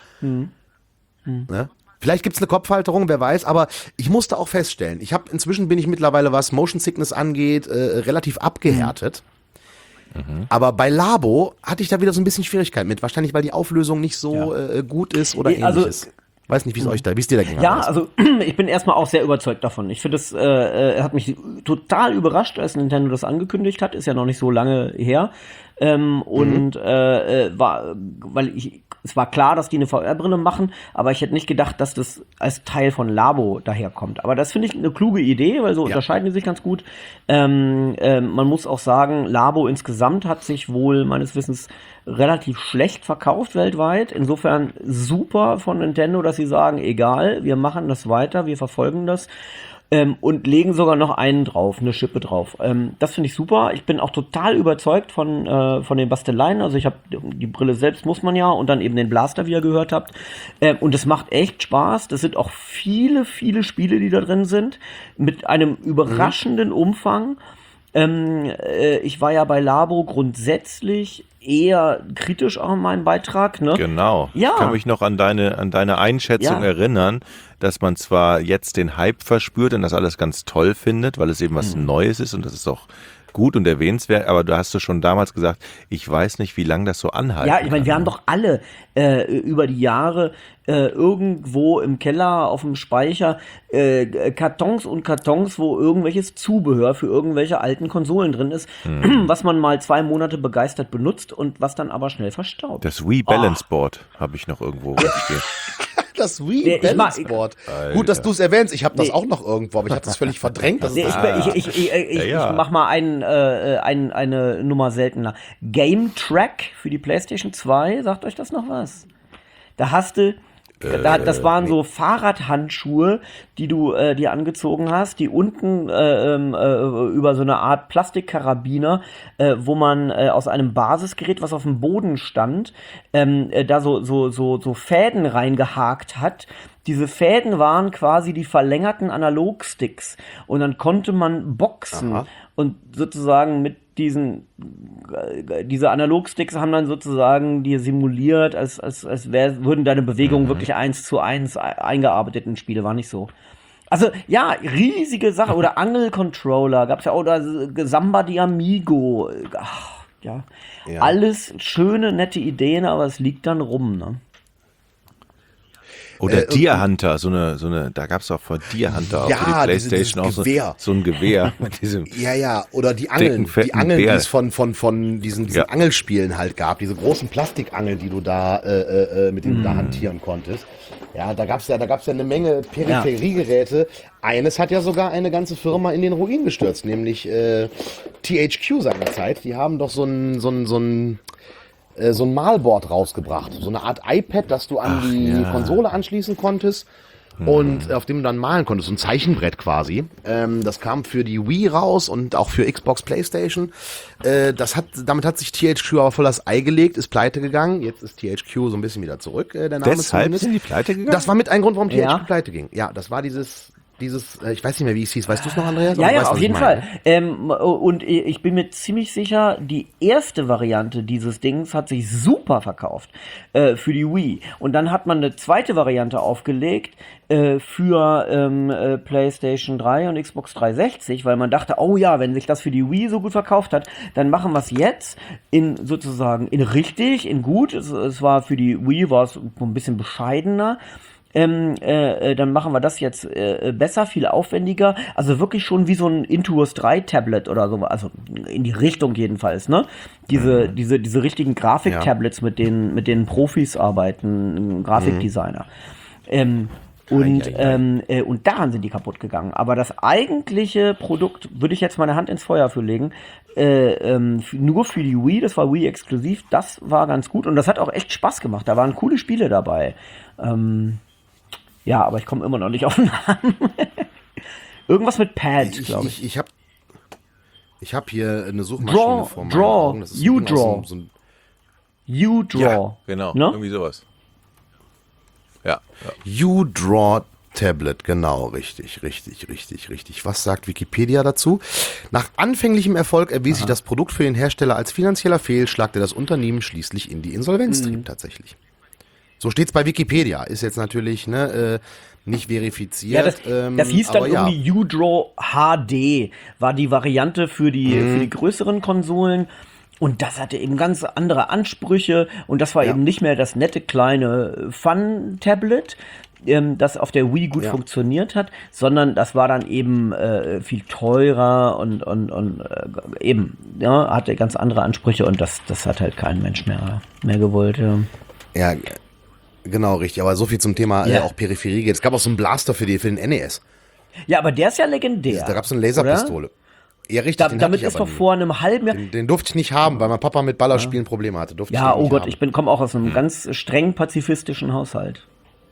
Ne? Vielleicht gibt's eine Kopfhalterung, wer weiß, aber ich musste auch feststellen, ich habe inzwischen bin ich mittlerweile, was Motion Sickness angeht, äh, relativ abgehärtet. Aber bei Labo hatte ich da wieder so ein bisschen Schwierigkeit mit, wahrscheinlich weil die Auflösung nicht so äh, gut ist oder Nee, also- ähnliches. Weiß nicht, wie es euch da, wie es dir da ging. Ja, Andreas. also ich bin erstmal auch sehr überzeugt davon. Ich finde, es äh, äh, hat mich total überrascht, als Nintendo das angekündigt hat. Ist ja noch nicht so lange her. Ähm, und äh, äh, war, weil ich, es war klar, dass die eine V R-Brille machen, aber ich hätte nicht gedacht, dass das als Teil von Labo daherkommt. Aber das finde ich eine kluge Idee, weil so unterscheiden die sich ganz gut. Ähm, ähm, man muss auch sagen, Labo insgesamt hat sich wohl meines Wissens relativ schlecht verkauft weltweit. Insofern super von Nintendo, dass sie sagen, egal, wir machen das weiter, wir verfolgen das. Ähm, und legen sogar noch einen drauf, eine Schippe drauf. Ähm, das finde ich super. Ich bin auch total überzeugt von, äh, von den Basteleien. Also ich habe die Brille selbst muss man ja und dann eben den Blaster, wie ihr gehört habt. Ähm, und es macht echt Spaß. Das sind auch viele, viele Spiele, die da drin sind, mit einem überraschenden Umfang. Ähm, äh, ich war ja bei Labo grundsätzlich eher kritisch auch in meinem Beitrag. Ne? Genau. Ja. Ich kann mich noch an deine, an deine Einschätzung Ja. erinnern, dass man zwar jetzt den Hype verspürt und das alles ganz toll findet, weil es eben was Mhm. Neues ist und das ist auch gut und erwähnenswert, aber du hast du schon damals gesagt, ich weiß nicht, wie lange das so anhalten Ja, ich meine, wir kann. haben doch alle äh, über die Jahre äh, irgendwo im Keller auf dem Speicher äh, Kartons und Kartons, wo irgendwelches Zubehör für irgendwelche alten Konsolen drin ist, was man mal zwei Monate begeistert benutzt und was dann aber schnell verstaubt. Das Wii Balance Board habe ich noch irgendwo stehen. Das Wii Nee, ich Balance mag- Board. Gut, dass du es erwähnst. Ich habe das Nee. auch noch irgendwo, aber ich hatte das völlig verdrängt. Das Nee, ist ich, ich, ich, ich, ich, Ja, ja. ich mach mal einen, äh, ein, eine Nummer seltener. Game Track für die PlayStation zwei, sagt euch das noch was? Da hast du, da, das waren so Fahrradhandschuhe, die du äh, dir angezogen hast, die unten äh, ähm, äh, über so eine Art Plastikkarabiner, äh, wo man äh, aus einem Basisgerät, was auf dem Boden stand, ähm, äh, da so, so, so, so Fäden reingehakt hat, diese Fäden waren quasi die verlängerten Analogsticks und dann konnte man boxen. Aha. Und sozusagen mit diesen, äh, diese Analogsticks haben dann sozusagen dir simuliert, als, als, als wär, würden deine Bewegungen mhm. wirklich eins zu eins eingearbeitet in Spiele, war nicht so. Also, ja, riesige Sache. Oder Angelcontroller gab's ja auch, oder Samba di Amigo. Ach, ja. ja. Alles schöne, nette Ideen, aber es liegt dann rum, ne? Oder äh, Deer Hunter, so eine, so eine, da gab's auch vor Deer Hunter ja, auf die Playstation diese, auch so, so ein Gewehr mit diesem. Ja, ja, oder die Angeln, dicken, die Angeln, Bär. die es von, von, von diesen, diesen ja. Angelspielen halt gab, diese großen Plastikangeln, die du da, äh, äh, mit denen mm. du da hantieren konntest. Ja, da gab's ja, da gab's ja eine Menge Peripheriegeräte. Ja. Eines hat ja sogar eine ganze Firma in den Ruin gestürzt, nämlich, äh, T H Q seinerzeit. Die haben doch so ein, so ein, so ein, so ein Malboard rausgebracht. So eine Art iPad, das du an Ach, die ja. Konsole anschließen konntest hm. und auf dem du dann malen konntest. So ein Zeichenbrett quasi. Ähm, das kam für die Wii raus und auch für Xbox, Playstation. Äh, das hat, damit hat sich T H Q aber voll das Ei gelegt, ist pleite gegangen. Jetzt ist T H Q so ein bisschen wieder zurück. Äh, der Name Deshalb sind die pleite gegangen? Das war mit ein Grund, warum T H Q ja. pleite ging. Ja, das war dieses... Dieses, äh, ich weiß nicht mehr, wie es hieß. Weißt du es noch, Andreas? Ja, ja, weißt, auf jeden Fall. Ähm, und ich bin mir ziemlich sicher, die erste Variante dieses Dings hat sich super verkauft äh, für die Wii. Und dann hat man eine zweite Variante aufgelegt äh, für ähm, äh, PlayStation drei und Xbox dreihundertsechzig, weil man dachte, oh ja, wenn sich das für die Wii so gut verkauft hat, dann machen wir es jetzt in sozusagen in richtig, in gut. Es, es war für die Wii war es ein bisschen bescheidener. Ähm, äh, dann machen wir das jetzt äh, besser, viel aufwendiger, also wirklich schon wie so ein Intuos drei Tablet oder so, also in die Richtung jedenfalls, ne? Diese, mhm. diese, diese richtigen Grafik-Tablets, ja. mit denen, mit denen Profis arbeiten, Grafikdesigner. Mhm. Ähm, und, ei, ei, ei. Ähm, äh, und daran sind die kaputt gegangen. Aber das eigentliche Produkt, würde ich jetzt meine Hand ins Feuer für legen, äh, ähm, nur für die Wii, das war Wii exklusiv, das war ganz gut und das hat auch echt Spaß gemacht. Da waren coole Spiele dabei. Ähm, Ja, aber ich komme immer noch nicht auf den Namen. Irgendwas mit Pad, glaube ich. Ich, ich, ich habe ich hab hier eine Suchmaschine Draw, vor meinen Draw, Augen. Das ist You Draw. So, so ein You Draw. Ja, genau, ne? irgendwie sowas. Ja, ja. You Draw Tablet, genau, richtig, richtig, richtig, richtig. Was sagt Wikipedia dazu? Nach anfänglichem Erfolg erwies sich das Produkt für den Hersteller als finanzieller Fehlschlag, der das Unternehmen schließlich in die Insolvenz trieb, mhm. tatsächlich. So steht's bei Wikipedia. Ist jetzt natürlich ne, äh, nicht verifiziert. Ja, das, ähm, das hieß dann ja. irgendwie U-Draw H D, war die Variante für die, mhm. für die größeren Konsolen. Und das hatte eben ganz andere Ansprüche. Und das war ja. eben nicht mehr das nette kleine Fun-Tablet, ähm, das auf der Wii gut ja. funktioniert hat, sondern das war dann eben äh, viel teurer und, und, und äh, eben ja, hatte ganz andere Ansprüche. Und das, das hat halt kein Mensch mehr, mehr gewollt. Ja. ja Genau, richtig. Aber so viel zum Thema ja. äh, auch Peripherie. Es gab auch so einen Blaster für, die, für den N E S. Ja, aber der ist ja legendär. Da gab es eine Laserpistole. Oder? Ja, richtig. Da, damit ist doch nie. vor einem halben Jahr... Den, den durfte ich nicht haben, weil mein Papa mit Ballerspielen ja. Probleme hatte. Durfte ja, ich oh Gott, haben. ich komme auch aus einem hm. ganz streng pazifistischen Haushalt.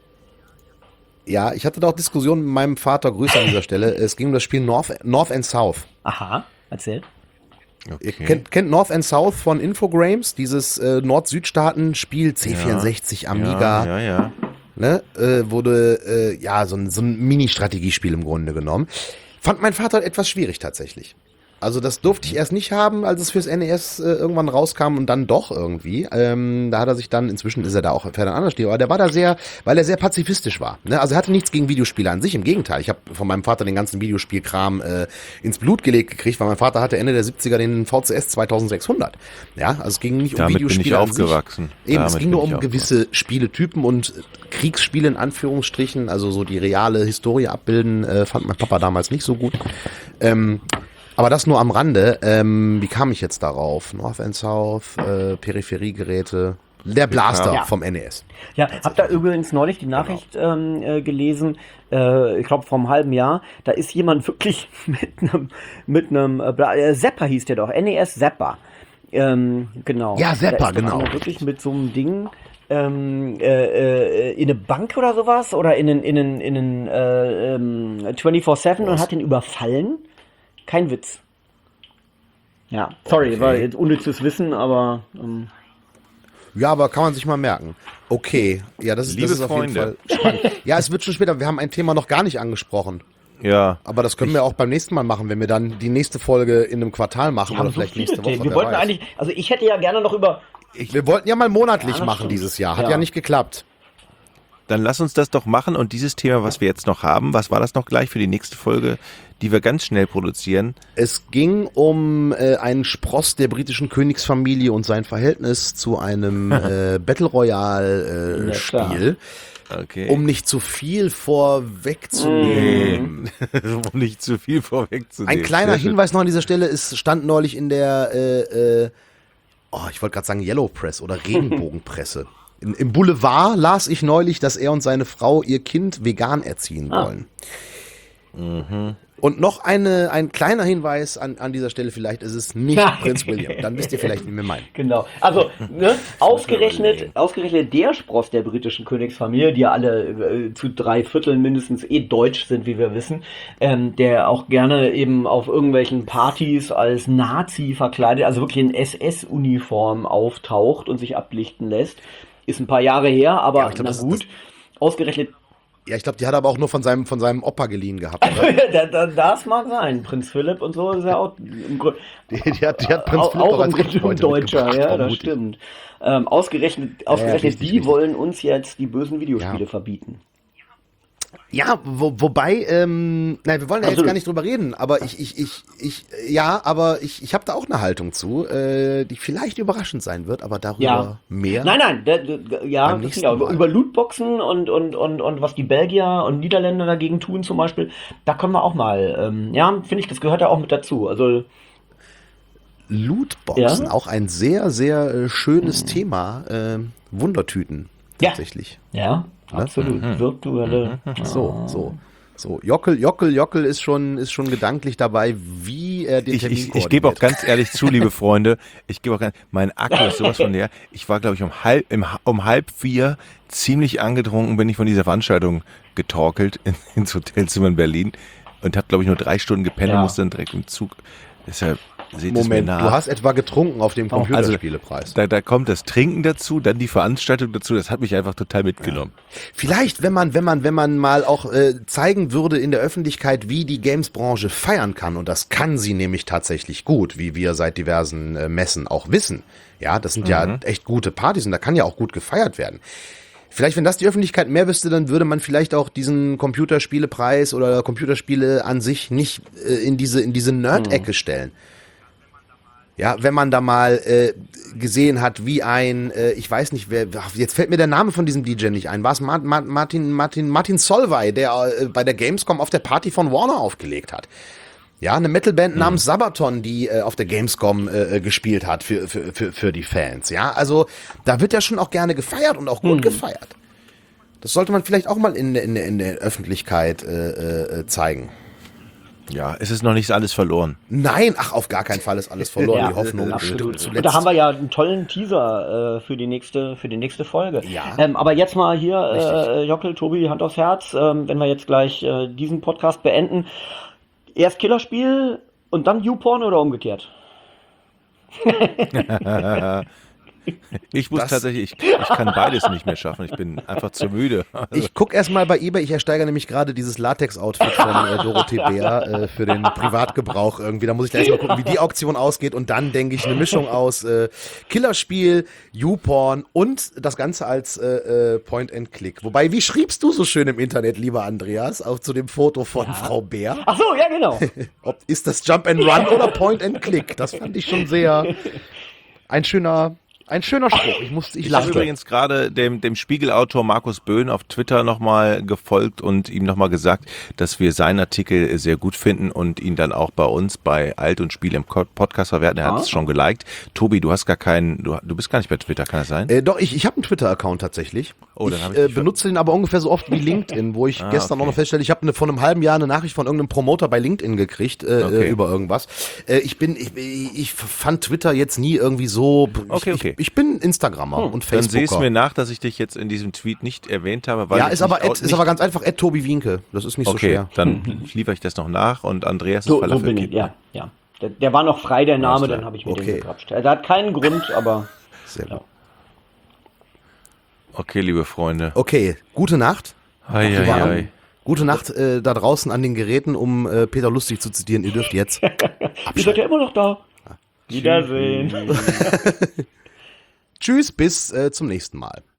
Ja, ich hatte da auch Diskussionen mit meinem Vater, Grüße an dieser Stelle. Es ging um das Spiel North, North and South. Aha, erzähl. Okay. Ihr kennt, kennt North and South von Infogrames, dieses äh, Nord-Süd-Staaten-Spiel, C vierundsechzig, ja, Amiga. Ja, ja, ja. Ne, äh, wurde, äh, ja, so ein, so ein Mini-Strategiespiel im Grunde genommen. Fand mein Vater etwas schwierig tatsächlich. Also das durfte ich erst nicht haben, als es fürs N E S äh, irgendwann rauskam und dann doch irgendwie. Ähm, da hat er sich dann, inzwischen ist er da auch für einen anderen Stil, aber der war da sehr, weil er sehr pazifistisch war. Ne? Also er hatte nichts gegen Videospiele an sich, im Gegenteil. Ich habe von meinem Vater den ganzen Videospielkram äh, ins Blut gelegt gekriegt, weil mein Vater hatte Ende der siebziger den V C S zweitausendsechshundert. Ja, also es ging nicht um Damit Videospiele bin ich an aufgewachsen. sich. Eben, Damit es ging nur um gewisse Spieletypen und Kriegsspiele in Anführungsstrichen, also so die reale Historie abbilden, äh, fand mein Papa damals nicht so gut. Ähm, Aber das nur am Rande. Ähm, wie kam ich jetzt darauf? North and South, äh, Peripheriegeräte, der Blaster ja. vom N E S. Ja, hab da übrigens neulich die Nachricht genau. ähm, äh, gelesen, äh, ich glaube vor einem halben Jahr, da ist jemand wirklich mit einem, mit einem, äh, Zapper hieß der doch, N E S Zapper. Ähm, genau. Ja, Zapper, genau. Wirklich mit so einem Ding ähm, äh, äh, in eine Bank oder sowas oder in einen, in einen, in einen äh, ähm, vierundzwanzig sieben und hat den überfallen. Kein Witz. Ja, sorry, okay. War jetzt unnützes Wissen, aber... Ähm Ja, aber kann man sich mal merken. Okay, ja, das ist, Liebe das ist auf Freunde. jeden Fall spannend. Ja, es wird schon später. Wir haben ein Thema noch gar nicht angesprochen. Ja. Aber das können wir auch beim nächsten Mal machen, wenn wir dann die nächste Folge in einem Quartal machen Wir oder haben so vielleicht viele nächste Woche. Themen. Wir wer wollten weiß. eigentlich, also ich hätte ja gerne noch über. Wir wollten ja mal monatlich Ja, das machen stimmt. dieses Jahr. Hat Ja. ja nicht geklappt. Dann lass uns das doch machen und dieses Thema, was wir jetzt noch haben, was war das noch gleich für die nächste Folge, die wir ganz schnell produzieren? Es ging um äh, einen Spross der britischen Königsfamilie und sein Verhältnis zu einem äh, Battle Royale äh, Ja, klar. Spiel. Okay. Um nicht zu viel vorwegzunehmen. um nicht zu viel vorwegzunehmen. Ein kleiner Sehr schön. Hinweis noch an dieser Stelle, es stand neulich in der, äh, äh, oh, ich wollte gerade sagen Yellow Press oder Regenbogenpresse. In, Im Boulevard las ich neulich, dass er und seine Frau ihr Kind vegan erziehen Ah. wollen. Und noch eine, ein kleiner Hinweis an, an dieser Stelle, vielleicht ist es nicht Prinz William. Dann wisst ihr vielleicht, wie wir meinen. Genau. Also, ne, ausgerechnet, ausgerechnet der Spross der britischen Königsfamilie, die ja alle äh, zu drei Vierteln mindestens eh deutsch sind, wie wir wissen, ähm, der auch gerne eben auf irgendwelchen Partys als Nazi verkleidet, also wirklich in S S-Uniform auftaucht und sich ablichten lässt. Ist ein paar Jahre her, aber Ja, ich glaub, na das- gut. Ausgerechnet, Ja, ich glaube, die hat er aber auch nur von seinem, von seinem Opa geliehen gehabt, oder? da, da, das mag sein. Prinz Philipp und so ist ja auch im Grund, Die, die, hat, die hat Prinz auch, Philipp auch doch als im Grunde ein Rechtsbeutel Deutscher, mitgebracht, ja, das vermutlich. stimmt. Ähm, ausgerechnet ausgerechnet richtig, die richtig. wollen uns jetzt die bösen Videospiele Ja. verbieten. Ja, wo, wobei, ähm, nein, wir wollen ja jetzt Absolut. gar nicht drüber reden, aber ich, ich, ich, ich, ja, aber ich, ich habe da auch eine Haltung zu, äh, die vielleicht überraschend sein wird, aber darüber Ja. mehr. Nein, nein, der, der, ja, Beim das nächsten ja über, Mal. über Lootboxen und, und, und, und was die Belgier und Niederländer dagegen tun zum Beispiel, da können wir auch mal, ähm, ja, finde ich, das gehört ja auch mit dazu. Also, Lootboxen, Ja. auch ein sehr, sehr äh, schönes Thema, äh, Wundertüten, Ja. tatsächlich. ja, absolut. Virtuelle. So, so. So, Jockel, Jockel, Jockel ist schon, ist schon gedanklich dabei, wie er den Ich, Termin ich, ich gebe auch koordiniert. ganz ehrlich zu, liebe Freunde, ich gebe auch ganz, mein Akku ist sowas von leer. Ich war, glaube ich, um halb, im, um halb vier ziemlich angetrunken, bin ich von dieser Veranstaltung getorkelt in, ins Hotelzimmer in Berlin und habe, glaube ich, nur drei Stunden gepennt Ja. und musste dann direkt im Zug. Deshalb seht es mir Moment, nach. du hast etwa getrunken auf dem Computerspielepreis. Da, da kommt das Trinken dazu, dann die Veranstaltung dazu. Das hat mich einfach total mitgenommen. Vielleicht, wenn man, wenn man, wenn man mal auch äh, zeigen würde in der Öffentlichkeit, wie die Games-Branche feiern kann, und das kann sie nämlich tatsächlich gut, wie wir seit diversen äh, Messen auch wissen. Ja, das sind ja echt gute Partys und da kann ja auch gut gefeiert werden. Vielleicht, wenn das die Öffentlichkeit mehr wüsste, dann würde man vielleicht auch diesen Computerspielepreis oder Computerspiele an sich nicht äh, in diese, in diese Nerd-Ecke stellen. Ja, wenn man da mal äh, gesehen hat, wie ein, äh, ich weiß nicht, wer, ach, jetzt fällt mir der Name von diesem D J nicht ein. War es Ma- Ma- Martin, Martin, Martin Solvay, der äh, bei der Gamescom auf der Party von Warner aufgelegt hat. Ja, eine Metalband namens Sabaton, die äh, auf der Gamescom äh, gespielt hat für, für, für, für die Fans. Ja, also da wird ja schon auch gerne gefeiert und auch gut gefeiert. Das sollte man vielleicht auch mal in, der- in, der- in der Öffentlichkeit äh, äh, zeigen. Ja, es ist noch nicht alles verloren. Nein, ach, auf gar keinen Fall ist alles verloren. Ja, die Hoffnung absolut. stirbt Und da haben wir ja einen tollen Teaser äh, für die nächste für die nächste Folge. Ja. Ähm, aber jetzt mal hier, äh, Jockel, Tobi, Hand aufs Herz, ähm, wenn wir jetzt gleich äh, diesen Podcast beenden. Erst Killerspiel und dann YouPorn oder umgekehrt? Ich muss Das- tatsächlich, ich, ich kann beides nicht mehr schaffen. Ich bin einfach zu müde. Ich guck erst mal bei eBay, ich ersteigere nämlich gerade dieses Latex-Outfit von äh, Dorothee Bär äh, für den Privatgebrauch irgendwie. Da muss ich gleich mal gucken, wie die Auktion ausgeht und dann denke ich eine Mischung aus äh, Killerspiel, YouPorn und das Ganze als äh, äh, Point-and-Click. Wobei, wie schriebst du so schön im Internet, lieber Andreas, auch zu dem Foto von Frau Bär? Ach so, ja genau. Ob, ist das Jump and Run oder Point and Click? Das fand ich schon sehr ein schöner, ein schöner Spruch. Ich musste, ich Ich habe lachte. übrigens gerade dem, dem Spiegelautor Markus Böhn auf Twitter nochmal gefolgt und ihm nochmal gesagt, dass wir seinen Artikel sehr gut finden und ihn dann auch bei uns bei Alt und Spiel im Co- Podcast verwerten. Er hat Ah. es schon geliked. Tobi, du hast gar keinen, du, du bist gar nicht bei Twitter, kann das sein? Äh, doch, ich, ich habe einen Twitter-Account tatsächlich. Oh, dann ich hab ich äh, dich ver- benutze den aber ungefähr so oft wie LinkedIn, wo ich Ah, gestern okay. auch noch feststelle, ich habe eine, vor einem halben Jahr eine Nachricht von irgendeinem Promoter bei LinkedIn gekriegt äh, Okay. äh, über irgendwas. Äh, ich bin, ich, ich fand Twitter jetzt nie irgendwie so. Ich, Okay, okay. Ich, ich bin Instagrammer und Dann Facebooker. seh es mir nach, dass ich dich jetzt in diesem Tweet nicht erwähnt habe. Weil ja, ich ist aber, nicht, Ed, nicht, ist aber ganz einfach, Ed Tobi Wienke. Das ist nicht so okay, schwer. dann liefere ich das noch nach und Andreas ist So, so bin Falafelkind. ich, ja, ja. Der, der war noch frei, der Name, klar. dann habe ich mir Okay. den gegrapscht. Er hat keinen Grund, aber Sehr gut. Okay, liebe Freunde. Okay, gute Nacht. Hei, hei, Warm. hei. Gute Nacht äh, da draußen an den Geräten, um äh, Peter Lustig zu zitieren. Ihr dürft jetzt Ihr seid ja immer noch da. Wiedersehen. Tschüss, bis äh, zum nächsten Mal.